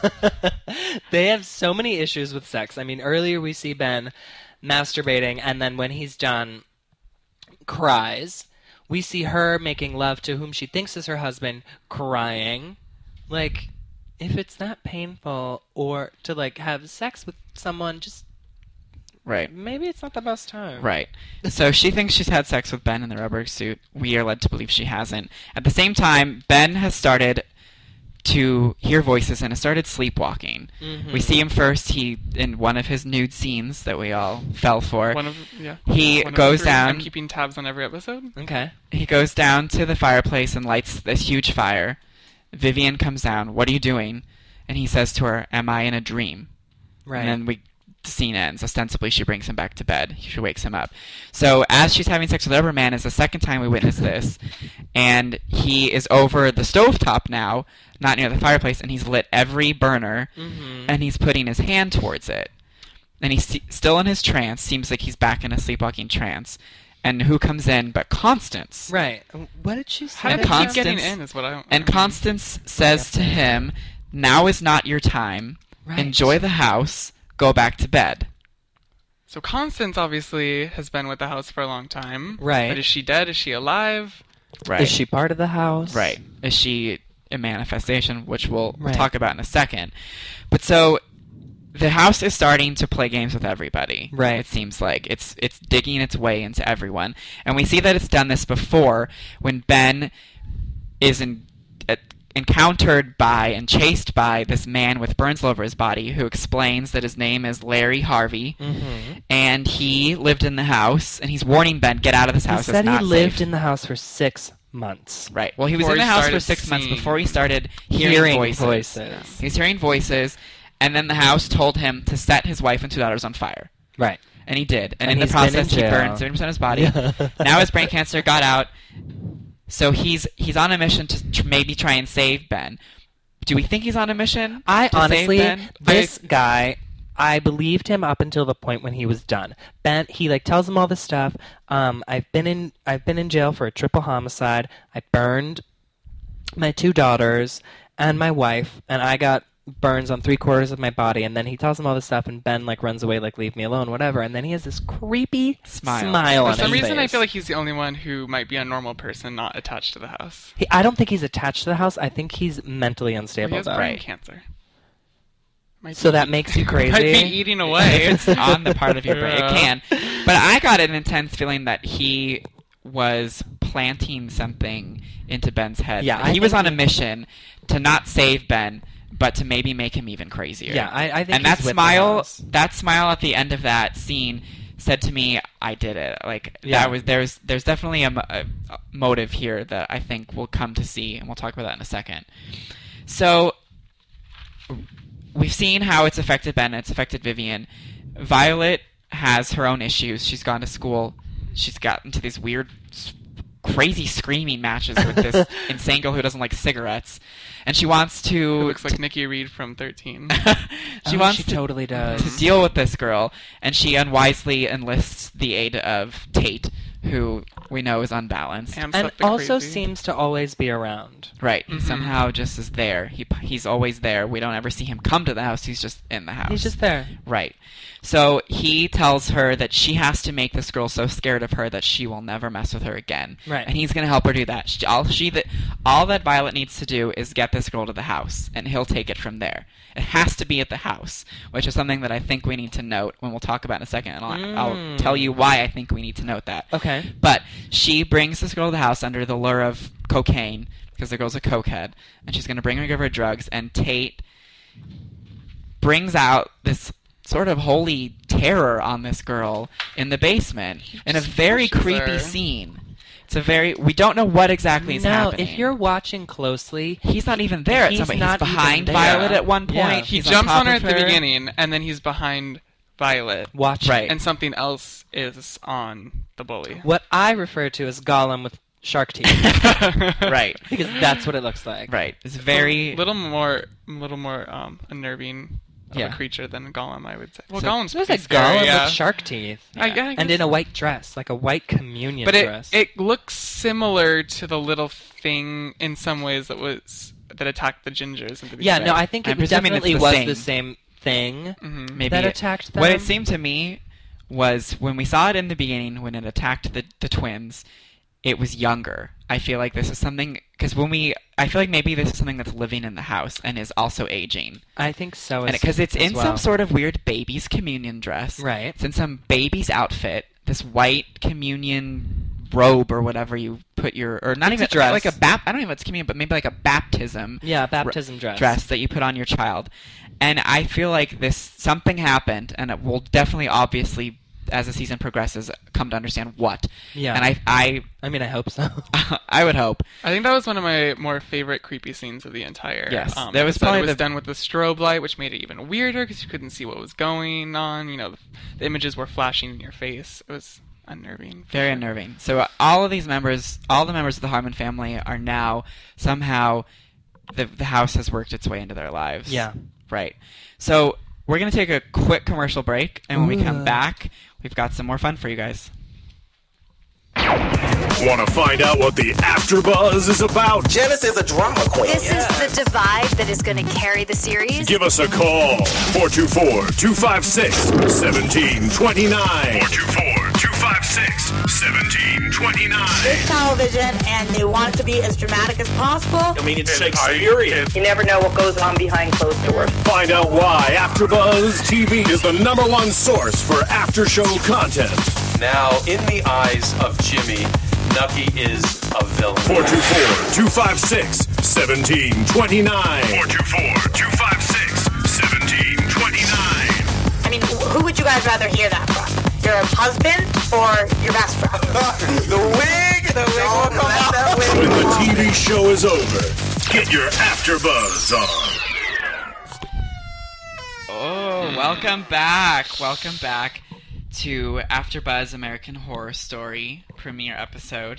they have so many issues with sex. I mean, earlier we see Ben masturbating, and then when he's done, cries. We see her making love to whom she thinks is her husband, crying. Like, if it's not painful, or to, like, have sex with someone, just... Right. Maybe it's not the best time. Right. So she thinks she's had sex with Ben in the rubber suit. We are led to believe she hasn't. At the same time, Ben has started to hear voices and has started sleepwalking. Mm-hmm. We see him first. He in one of his nude scenes that we all fell for. He One of goes the three. down. I'm keeping tabs on every episode. Okay. He goes down to the fireplace and lights this huge fire. Vivian comes down. What are you doing? And he says to her, "Am I in a dream?" Right. And then the scene ends. Ostensibly, she brings him back to bed. She wakes him up. So as she's having sex with the Rubber Man is the second time we witness this. And he is over the stovetop now, not near the fireplace, and he's lit every burner, and he's putting his hand towards it. And he's still in his trance. Seems like he's back in a sleepwalking trance. And who comes in but Constance? Right. What did she say? How did he keep getting in is what I don't... And Constance says to him, "Now is not your time. Right. Enjoy the house. Go back to bed." So Constance obviously has been with the house for a long time. Right. But is she dead? Is she alive? Right. Is she part of the house? Right. Is she a manifestation, which we'll Right. talk about in a second. But so the house is starting to play games with everybody. Right. It seems like it's digging its way into everyone. And we see that it's done this before when Ben is encountered by and chased by this man with burns all over his body who explains that his name is Larry Harvey, and he lived in the house, and he's warning Ben, get out of this He house. said It's not he lived safe. in the house for 6 months. Right. Well, he was Before in the he house for started 6 months seeing- before he started hearing voices. He's hearing voices, and then the house told him to set his wife and 2 daughters on fire. Right. And he did. And And in the he's been in process, he jail. burned 70% of his body. Now his brain cancer got out. So he's on a mission to maybe try and save Ben. Do we think he's on a mission? I to honestly, save Ben? this guy, I believed him up until the point when he was done. Ben, he like tells him all this stuff. I've been in jail for a triple homicide. I burned my 2 daughters and my wife, and I got burns on 3/4 of my body. And then he tells him all this stuff, and Ben like runs away, like leave me alone, whatever. And then he has this creepy smile on his face. For some reason, I feel like he's the only one who might be a normal person, not attached to the house. I don't think he's attached to the house. I think he's mentally unstable. He has though. brain cancer. So that makes you crazy. Might be eating away. If it's on the part of your brain, it can. But I got an intense feeling that he was planting something into Ben's head. Yeah, he was on a mission to not save Ben, but to maybe make him even crazier. Yeah, I think. And he's with that smile at the end of that scene said to me, "I did it." Like that was there's definitely a motive here that I think we'll come to see, and we'll talk about that in a second. So we've seen how it's affected Ben, it's affected Vivian. Violet has her own issues. She's gone to school. She's gotten into these weird, crazy screaming matches with this insane girl who doesn't like cigarettes. And she wants to... It looks like Nikki Reed from 13. She totally does. to deal with this girl, and she unwisely enlists the aid of Tate, who we know is unbalanced. And also crazy. seems to always be around. Right. He somehow just is there. He's always there. We don't ever see him come to the house. He's just in the house. He's just there. Right. So he tells her that she has to make this girl so scared of her that she will never mess with her again. Right. And he's going to help her do that. All that Violet needs to do is get this girl to the house, and he'll take it from there. It has to be at the house, which is something that I think we need to note when we'll talk about in a second. And I'll tell you why I think we need to note that. Okay. But she brings this girl to the house under the lure of cocaine, because the girl's a cokehead, and she's going to bring her to give her drugs, and Tate brings out this sort of holy terror on this girl in the basement in a very creepy scene. We don't know what exactly is happening. If you're watching closely, he's not even there. He's he's not behind even there. Violet at one point. Yeah. He He's jumps top on her of at the beginning, and then he's behind Violet. watching. Right. And something else is on the bully. What I refer to as Gollum with shark teeth. Right. Because that's what it looks like. Right. It's very... little more unnerving of a creature than Gollum, I would say. Well, Gollum's It was pretty like Gollum scary, with shark teeth. I guess. And in a white dress, like a white communion But dress. it looks similar to the little thing in some ways that attacked the gingers. Into these no, I think I'm it presuming definitely it's was the the same thing Maybe that attacked them. What it seemed to me was when we saw it in the beginning, when it attacked the twins, it was younger. I feel like this is something... Because I feel like maybe this is something that's living in the house and is also aging. I think so. Because it's in some sort of weird baby's communion dress. Right. It's in some baby's outfit. This white communion robe or whatever you put your... Or not It's even a dress. like a I don't know if it's communion, but maybe like a baptism. Yeah, baptism dress. Dress that you put on your child. And I feel like something happened, and it will definitely, obviously, as the season progresses, come to understand what. Yeah. And I mean, I hope so. I would hope. I think that was one of my more favorite creepy scenes of the entire. Yes, that was episode. probably It was done with the strobe light, which made it even weirder because you couldn't see what was going on. You know, the images were flashing in your face. It was unnerving. Very unnerving. So all the members of the Harmon family are now somehow the house has worked its way into their lives. Yeah. Right. So we're going to take a quick commercial break, and when we come back, we've got some more fun for you guys. Want to find out what the AfterBuzz is about? Janice is a drama queen. This is the divide that is going to carry the series. Give us a call. 424-256-1729. 424-256-1729. It's television, and they want it to be as dramatic as possible. I mean, it's Shakespearean. You never know what goes on behind closed doors. Find out why AfterBuzz TV is the #1 source for after-show content. Now, in the eyes of Jimmy, Nucky is a villain. 424-256-1729. 424-256-1729. I mean, who would you guys rather hear that from? Your husband or your best friend? The wig! The wig will come out that wig. When the TV show is over, get your AfterBuzz on. Oh, welcome back. Welcome back to AfterBuzz American Horror Story premiere episode.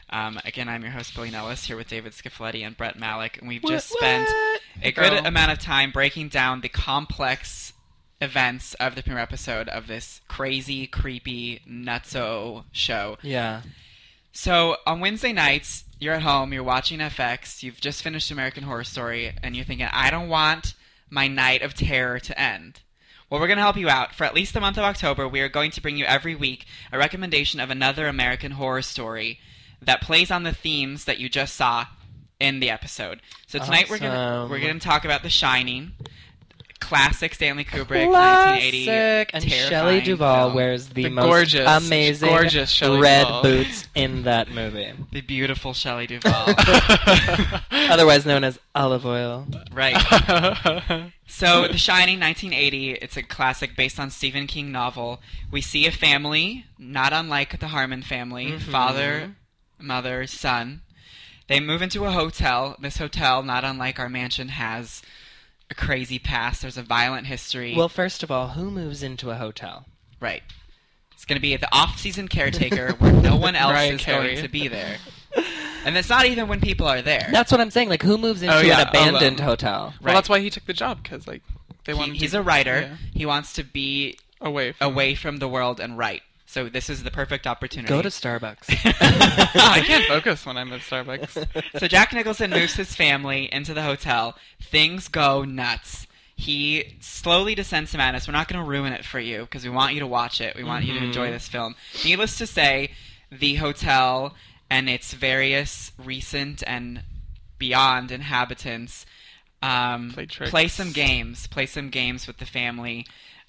Again, I'm your host, Billy Nellis, here with David Scaffaletti and Brett Malik, and we've just spent a good amount of time breaking down the complex events of the premiere episode of this crazy, creepy, nutso show. Yeah. So, on Wednesday nights, you're at home, you're watching FX, you've just finished American Horror Story, and you're thinking, I don't want my night of terror to end. Well, we're going to help you out. For at least the month of October, we are going to bring you every week a recommendation of another American Horror Story that plays on the themes that you just saw in the episode. So tonight we're going to talk about The Shining, classic Stanley Kubrick, 1980 and Shelley Duvall film. wears the most gorgeous, amazing red boots in that movie. The beautiful Shelley Duvall. Otherwise known as Olive Oil. Right. So, The Shining, 1980, it's a classic based on Stephen King novel. We see a family, not unlike the Harmon family, father, mother, son. They move into a hotel. This hotel, not unlike our mansion, has a crazy past. There's a violent history. Well, first of all, who moves into a hotel? Right. It's going to be the off-season caretaker where no one else is going to be there. And it's not even when people are there. That's what I'm saying. Like, who moves into an abandoned hotel? Well, that's why he took the job, because like they want. He's a writer. Yeah. He wants to be away from the world and write. So this is the perfect opportunity. Go to Starbucks. I can't focus when I'm at Starbucks. So Jack Nicholson moves his family into the hotel. Things go nuts. He slowly descends to madness. We're not going to ruin it for you because we want you to watch it. We want you to enjoy this film. Needless to say, the hotel and its various recent and beyond inhabitants play some games. Play some games with the family.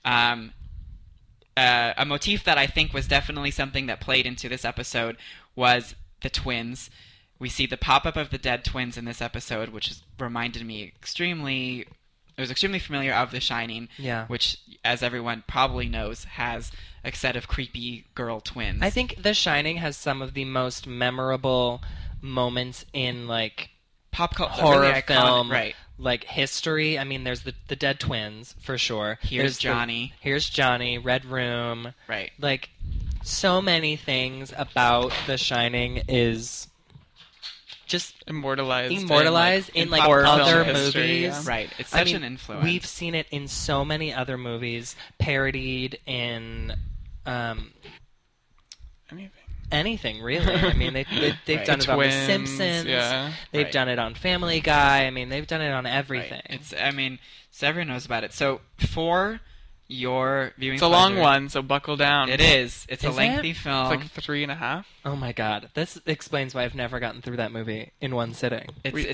A motif that I think was definitely something that played into this episode was the twins. We see the pop-up of the dead twins in this episode, which reminded me extremely familiar of The Shining, which, as everyone probably knows, has a set of creepy girl twins. I think The Shining has some of the most memorable moments in, like, pop culture, horror really film, iconic, right? Like history. I mean, there's the dead twins for sure. Here's Johnny, Red Room, right? Like, so many things about The Shining is just immortalized in like other movies. History, yeah. Right. It's such an influence. We've seen it in so many other movies, parodied in anything really. I mean, they've done it on The Simpsons. Yeah. They've done it on Family Guy. I mean, they've done it on everything. Right. So everyone knows about it. So for your viewing it's a long one, so buckle down. It is. It's a lengthy film. It's like 3.5. Oh my god. This explains why I've never gotten through that movie in one sitting.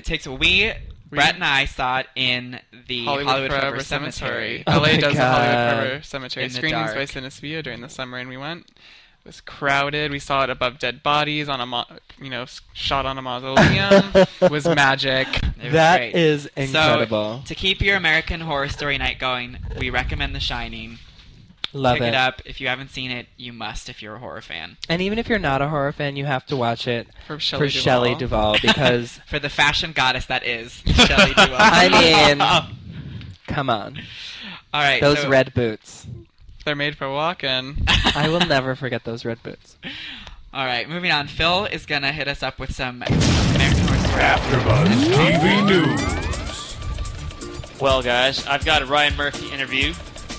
Brett and I saw it in the Hollywood Forever Cemetery. LA does the Hollywood Forever Cemetery. Screenings by Cinespia during the summer, and we went. It was crowded. We saw it above dead bodies on shot on a mausoleum. It was magic. That is incredible. So, to keep your American Horror Story night going, we recommend The Shining. Pick it up. If you haven't seen it, you must if you're a horror fan. And even if you're not a horror fan, you have to watch it for Shelley Duvall because for the fashion goddess that is Shelley Duvall. I mean, come on. All right, those red boots. They're made for walking. I will never forget those red boots. All right, moving on. Phil is going to hit us up with some American Horror Story. AfterBuzz TV News. Well, guys, I've got a Ryan Murphy interview.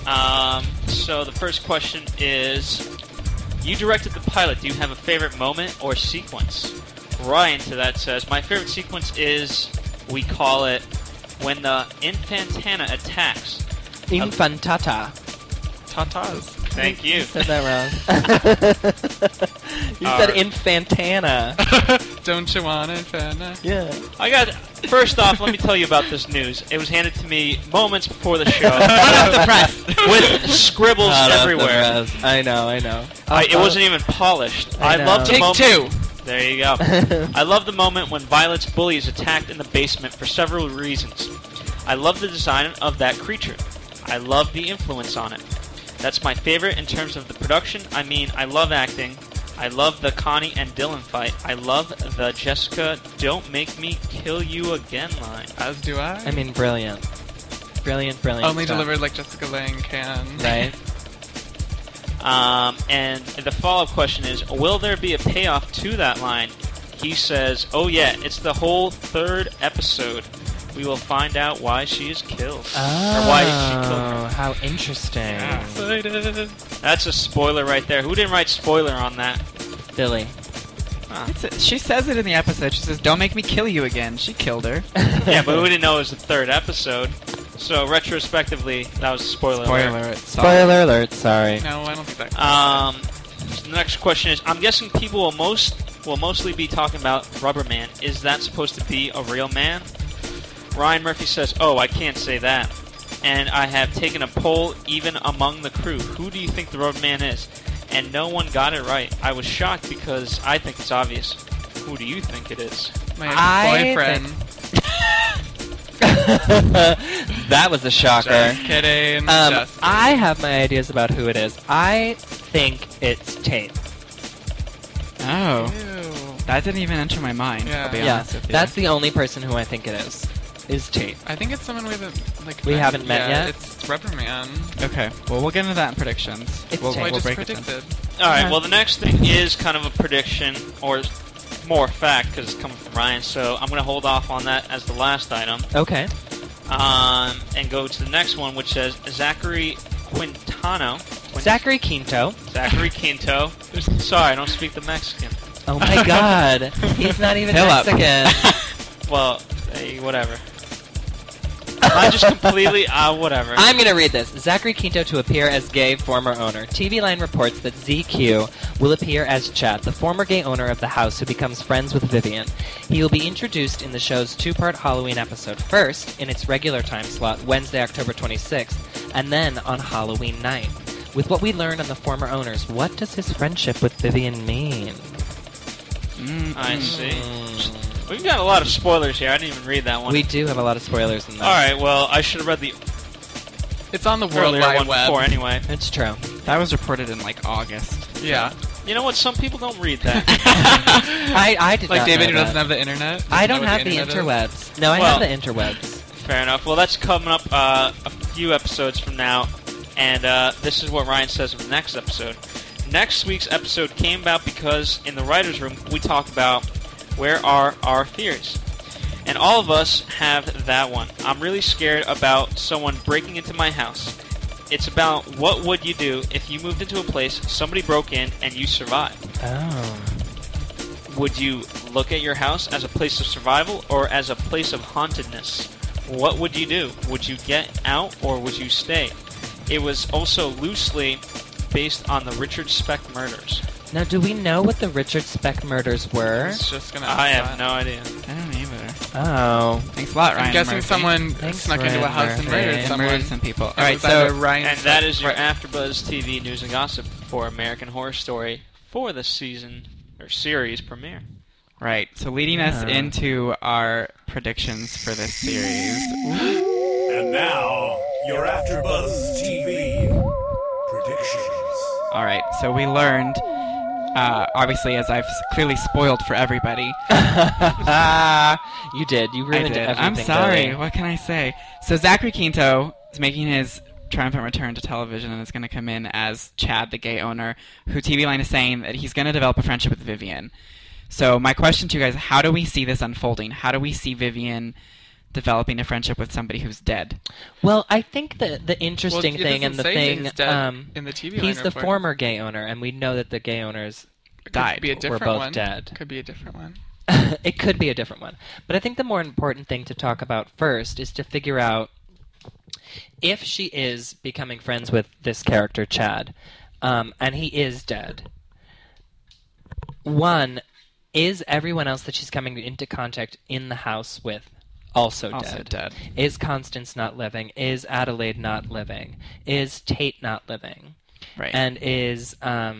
So the first question is, you directed the pilot. Do you have a favorite moment or sequence? Ryan to that says, my favorite sequence is, we call it, when the Infantana attacks. Infantata. Tatas. Thank you. You said that wrong. You said Infantana. Don't you want Infantana? Yeah. First off, let me tell you about this news. It was handed to me moments before the show. Hot off the press. With scribbles everywhere. I know. It wasn't even polished. I love the moment. Take 2. There you go. I love the moment when Violet's bully is attacked in the basement for several reasons. I love the design of that creature. I love the influence on it. That's my favorite in terms of the production. I mean, I love acting. I love the Connie and Dylan fight. I love the Jessica, don't make me kill you again line. As do I. I mean, brilliant. Brilliant Only stuff. delivered like Jessica Lange can. Right. And the follow-up question is, will there be a payoff to that line? he says, "Oh yeah, it's the whole 3rd episode. We will find out why she is killed. Or why she killed her." How interesting. That's a spoiler right there. Who didn't write spoiler on that? Billy. She says it in the episode. She says, "Don't make me kill you again." She killed her. Yeah, but we didn't know it was the 3rd episode. So retrospectively, that was a spoiler alert. Spoiler alert, sorry. No, I don't think that. So the next question is, I'm guessing people will mostly be talking about Rubber Man. Is that supposed to be a real man? Ryan Murphy says, "Oh, I can't say that. And I have taken a poll even among the crew. Who do you think the Rubber Man is? And no one got it right. I was shocked because I think it's obvious. Who do you think it is?" My boyfriend. That was a shocker. Just kidding. I have my ideas about who it is. I think it's Tate. Oh. Ew. That didn't even enter my mind, I'll be honest with you. That's the only person who I think it is Tate. I think it's someone we haven't met yet. It's Rubber Man. Okay, well, we'll get into that in predictions. We'll just break predicted. Alright, well, the next thing is kind of a prediction, or more fact, because it's coming from Ryan, so I'm going to hold off on that as the last item. Okay. And go to the next one, which says Zachary Quintano. Zachary Quinto. Zachary Quinto. Sorry, I don't speak the Mexican. Oh my god. He's not even Mexican. Well, hey, whatever. I just completely, whatever. I'm going to read this. Zachary Quinto to appear as gay former owner. TV Line reports that ZQ will appear as Chad, the former gay owner of the house who becomes friends with Vivian. He will be introduced in the show's 2-part Halloween episode. First, in its regular time slot, Wednesday, October 26th, and then on Halloween night. With what we learned on the former owners, what does his friendship with Vivian mean? I see. We've got a lot of spoilers here. I didn't even read that one. We do have a lot of spoilers in that. Alright, well, I should have read the It's on the World earlier Wide one Web. before anyway. It's true. That was reported in, August. Yeah. You know what? Some people don't read that. I did Like not David know who doesn't that. have the internet? I don't know what have the internet is? interwebs. No, I have the interwebs. Fair enough. Well, that's coming up a few episodes from now, and this is what Ryan says of the next episode. Next week's episode came about because in the writer's room we talk about where are our theories. And all of us have that one. I'm really scared about someone breaking into my house. It's about what would you do if you moved into a place, somebody broke in, and you survived. Oh. Would you look at your house as a place of survival or as a place of hauntedness? What would you do? Would you get out or would you stay? It was also loosely based on the Richard Speck murders. Now, do we know what the Richard Speck murders were? It's just gonna I have no idea. I don't either. Oh. Thanks a lot, Ryan I'm guessing Murphy. someone Thanks, snuck into a Ryan house and Murphy. murdered And someone. murdered some people. It Alright, was so... either Ryan And that is your right. AfterBuzz TV news and gossip for American Horror Story for the season or series premiere. Right, so leading us into our predictions for this series. And now, your AfterBuzz TV predictions. Alright, so we learned, obviously, as I've clearly spoiled for everybody. You did. You ruined everything. I'm sorry, Billy. what can I say? So Zachary Quinto is making his triumphant return to television and is going to come in as Chad, the gay owner, who TV Line is saying that he's going to develop a friendship with Vivian. So my question to you guys, how do we see this unfolding? How do we see Vivian developing a friendship with somebody who's dead? Well, I think the interesting Well, it thing and the doesn't say thing, he's dead in the TV Line he's the report. former gay owner, and we know that the gay owners died. Could be a were different both one. dead. Could be a different one. It could be a different one. But I think the more important thing to talk about first is to figure out if she is becoming friends with this character, Chad, and he is dead. One, is everyone else that she's coming into contact in the house with also dead? Is Constance not living? Is Adelaide not living? Is Tate not living? Right. And is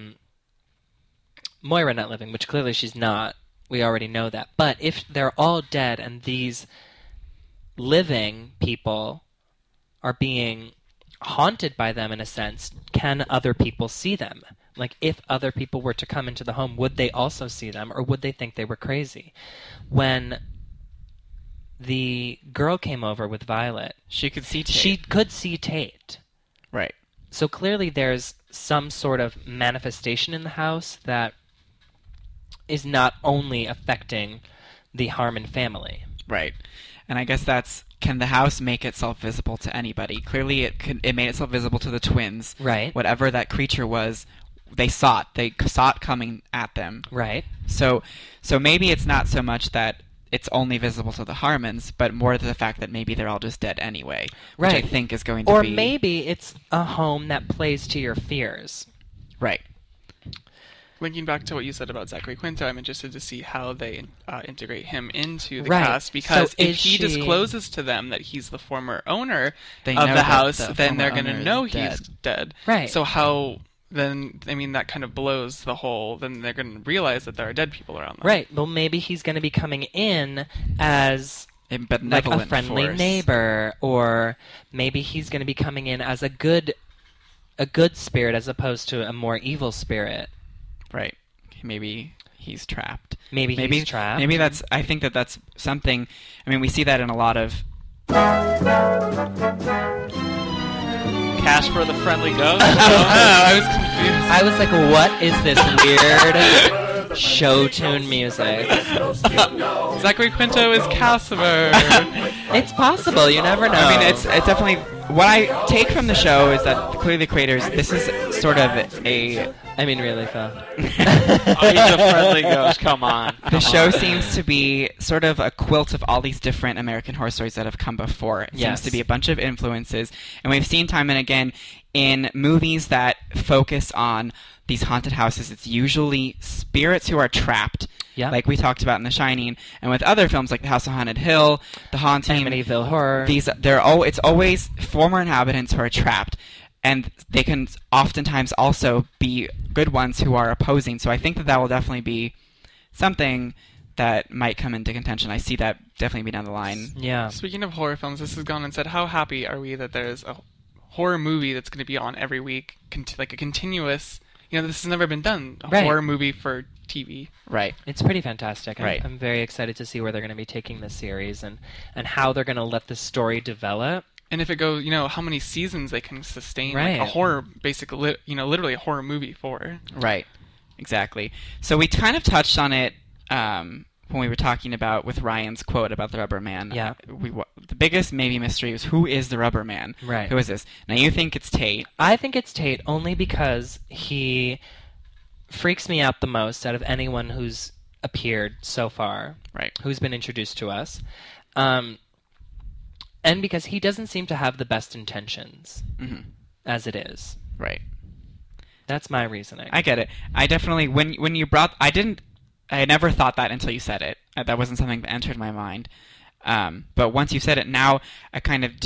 Moira not living? Which clearly she's not. We already know that. But if they're all dead and these living people are being haunted by them in a sense, can other people see them? Like, if other people were to come into the home, would they also see them, or would they think they were crazy? When the girl came over with Violet, she could see Tate. She could see Tate. Right. So clearly there's some sort of manifestation in the house that is not only affecting the Harmon family. Right. And I guess that's, can the house make itself visible to anybody? Clearly it made itself visible to the twins. Right. Whatever that creature was, they saw it. They saw it coming at them. Right. So maybe it's not so much that it's only visible to the Harmons, but more to the fact that maybe they're all just dead anyway. Which I think is going to or be... Or maybe it's a home that plays to your fears. Right. Linking back to what you said about Zachary Quinto, I'm interested to see how they integrate him into the Right. cast, because So if is he she- discloses to them that he's the former owner They of know the that house, the then they're former going to owner know is he's dead. Right. So how then? I mean, that kind of blows the whole. Then they're going to realize that there are dead people around them. Right. Well, maybe he's going to be coming in as a like benevolent a friendly force. neighbor, or maybe he's going to be coming in as a good spirit as opposed to a more evil spirit. Right. Maybe he's trapped. Maybe he's trapped. Maybe that's. I think that's something. I mean, we see that in a lot of. Casper the Friendly Ghost. I was confused. I was like, what is this weird show tune music? Zachary Quinto is Casper. It's possible. You never know. I mean, it's definitely what I take from the show is that clearly the creators. This is sort of a. I mean, really, Phil. Oh, he's a Friendly Ghost. Come on. The show seems to be sort of a quilt of all these different American Horror Stories that have come before. It seems to be a bunch of influences, and we've seen time and again in movies that focus on these haunted houses. It's usually spirits who are trapped. Yeah. Like we talked about in The Shining, and with other films like The House on Haunted Hill, The Haunting, Amityville Horror. It's always former inhabitants who are trapped, and they can oftentimes also be good ones who are opposing. So I think that will definitely be something that might come into contention. I see that definitely be down the line. Yeah. Speaking of horror films, this has gone and said, how happy are we that there's a horror movie that's going to be on every week, like a continuous. This has never been done. A horror movie for TV. Right. It's pretty fantastic. Right. I'm very excited to see where they're going to be taking this series and how they're going to let the story develop. And if it goes, how many seasons they can sustain Right. like a horror, basically, literally a horror movie for. Right. Exactly. So we kind of touched on it when we were talking about with Ryan's quote about the Rubber Man. Yeah. The biggest maybe mystery was who is the Rubber Man? Right. Who is this? Now you think it's Tate. I think it's Tate only because he freaks me out the most out of anyone who's appeared so far. Right. Who's been introduced to us. And because he doesn't seem to have the best intentions as it is. Right. That's my reasoning. I get it. I definitely when you brought I never thought that until you said it. That wasn't something that entered my mind. But once you said it, now I kind of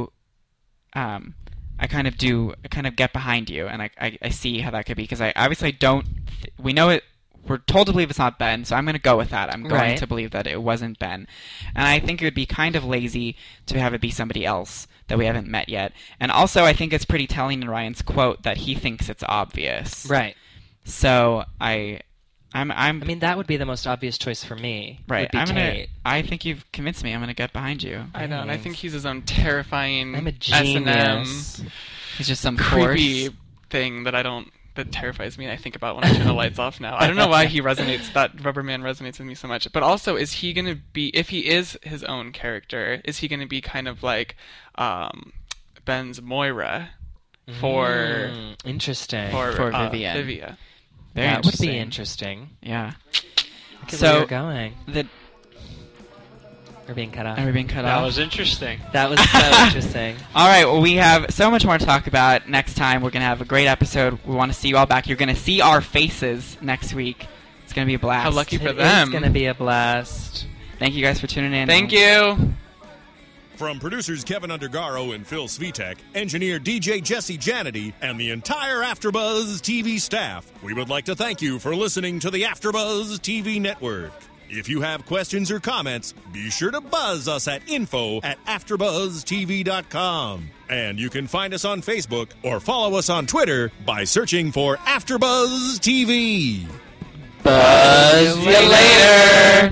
get behind you, and I see how that could be, because I obviously don't. We know it. We're told to believe it's not Ben, so I'm going to go with that. I'm going to believe that it wasn't Ben, and I think it would be kind of lazy to have it be somebody else that we haven't met yet. And also, I think it's pretty telling in Ryan's quote that he thinks it's obvious. Right. So I mean, that would be the most obvious choice for me. Right. Would be Tate. I think you've convinced me. I'm going to get behind you. I know, and I think he's his own terrifying I'm a S&M genius. He's just some creepy force thing that terrifies me and I think about when I turn the lights off now. I don't know why that Rubber Man resonates with me so much. But also, is he going to be, if he is his own character, is he going to be kind of like Ben's Moira for interesting for Vivian? Vivia. That would be interesting. Yeah. Look at where you're going. We're being cut off. Are we being cut off? That was interesting. That was so interesting. All right, well, we have so much more to talk about next time. We're going to have a great episode. We want to see you all back. You're going to see our faces next week. It's going to be a blast. How lucky for them. It's going to be a blast. Thank you guys for tuning in. Thank you. From producers Kevin Undergaro and Phil Svitek, engineer DJ Jesse Janity, and the entire AfterBuzz TV staff, we would like to thank you for listening to the AfterBuzz TV network. If you have questions or comments, be sure to buzz us at info@AfterBuzzTV.com. And you can find us on Facebook or follow us on Twitter by searching for AfterBuzz TV. Buzz you later!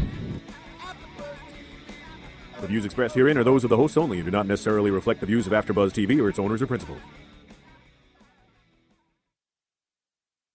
The views expressed herein are those of the hosts only and do not necessarily reflect the views of AfterBuzz TV or its owners or principals.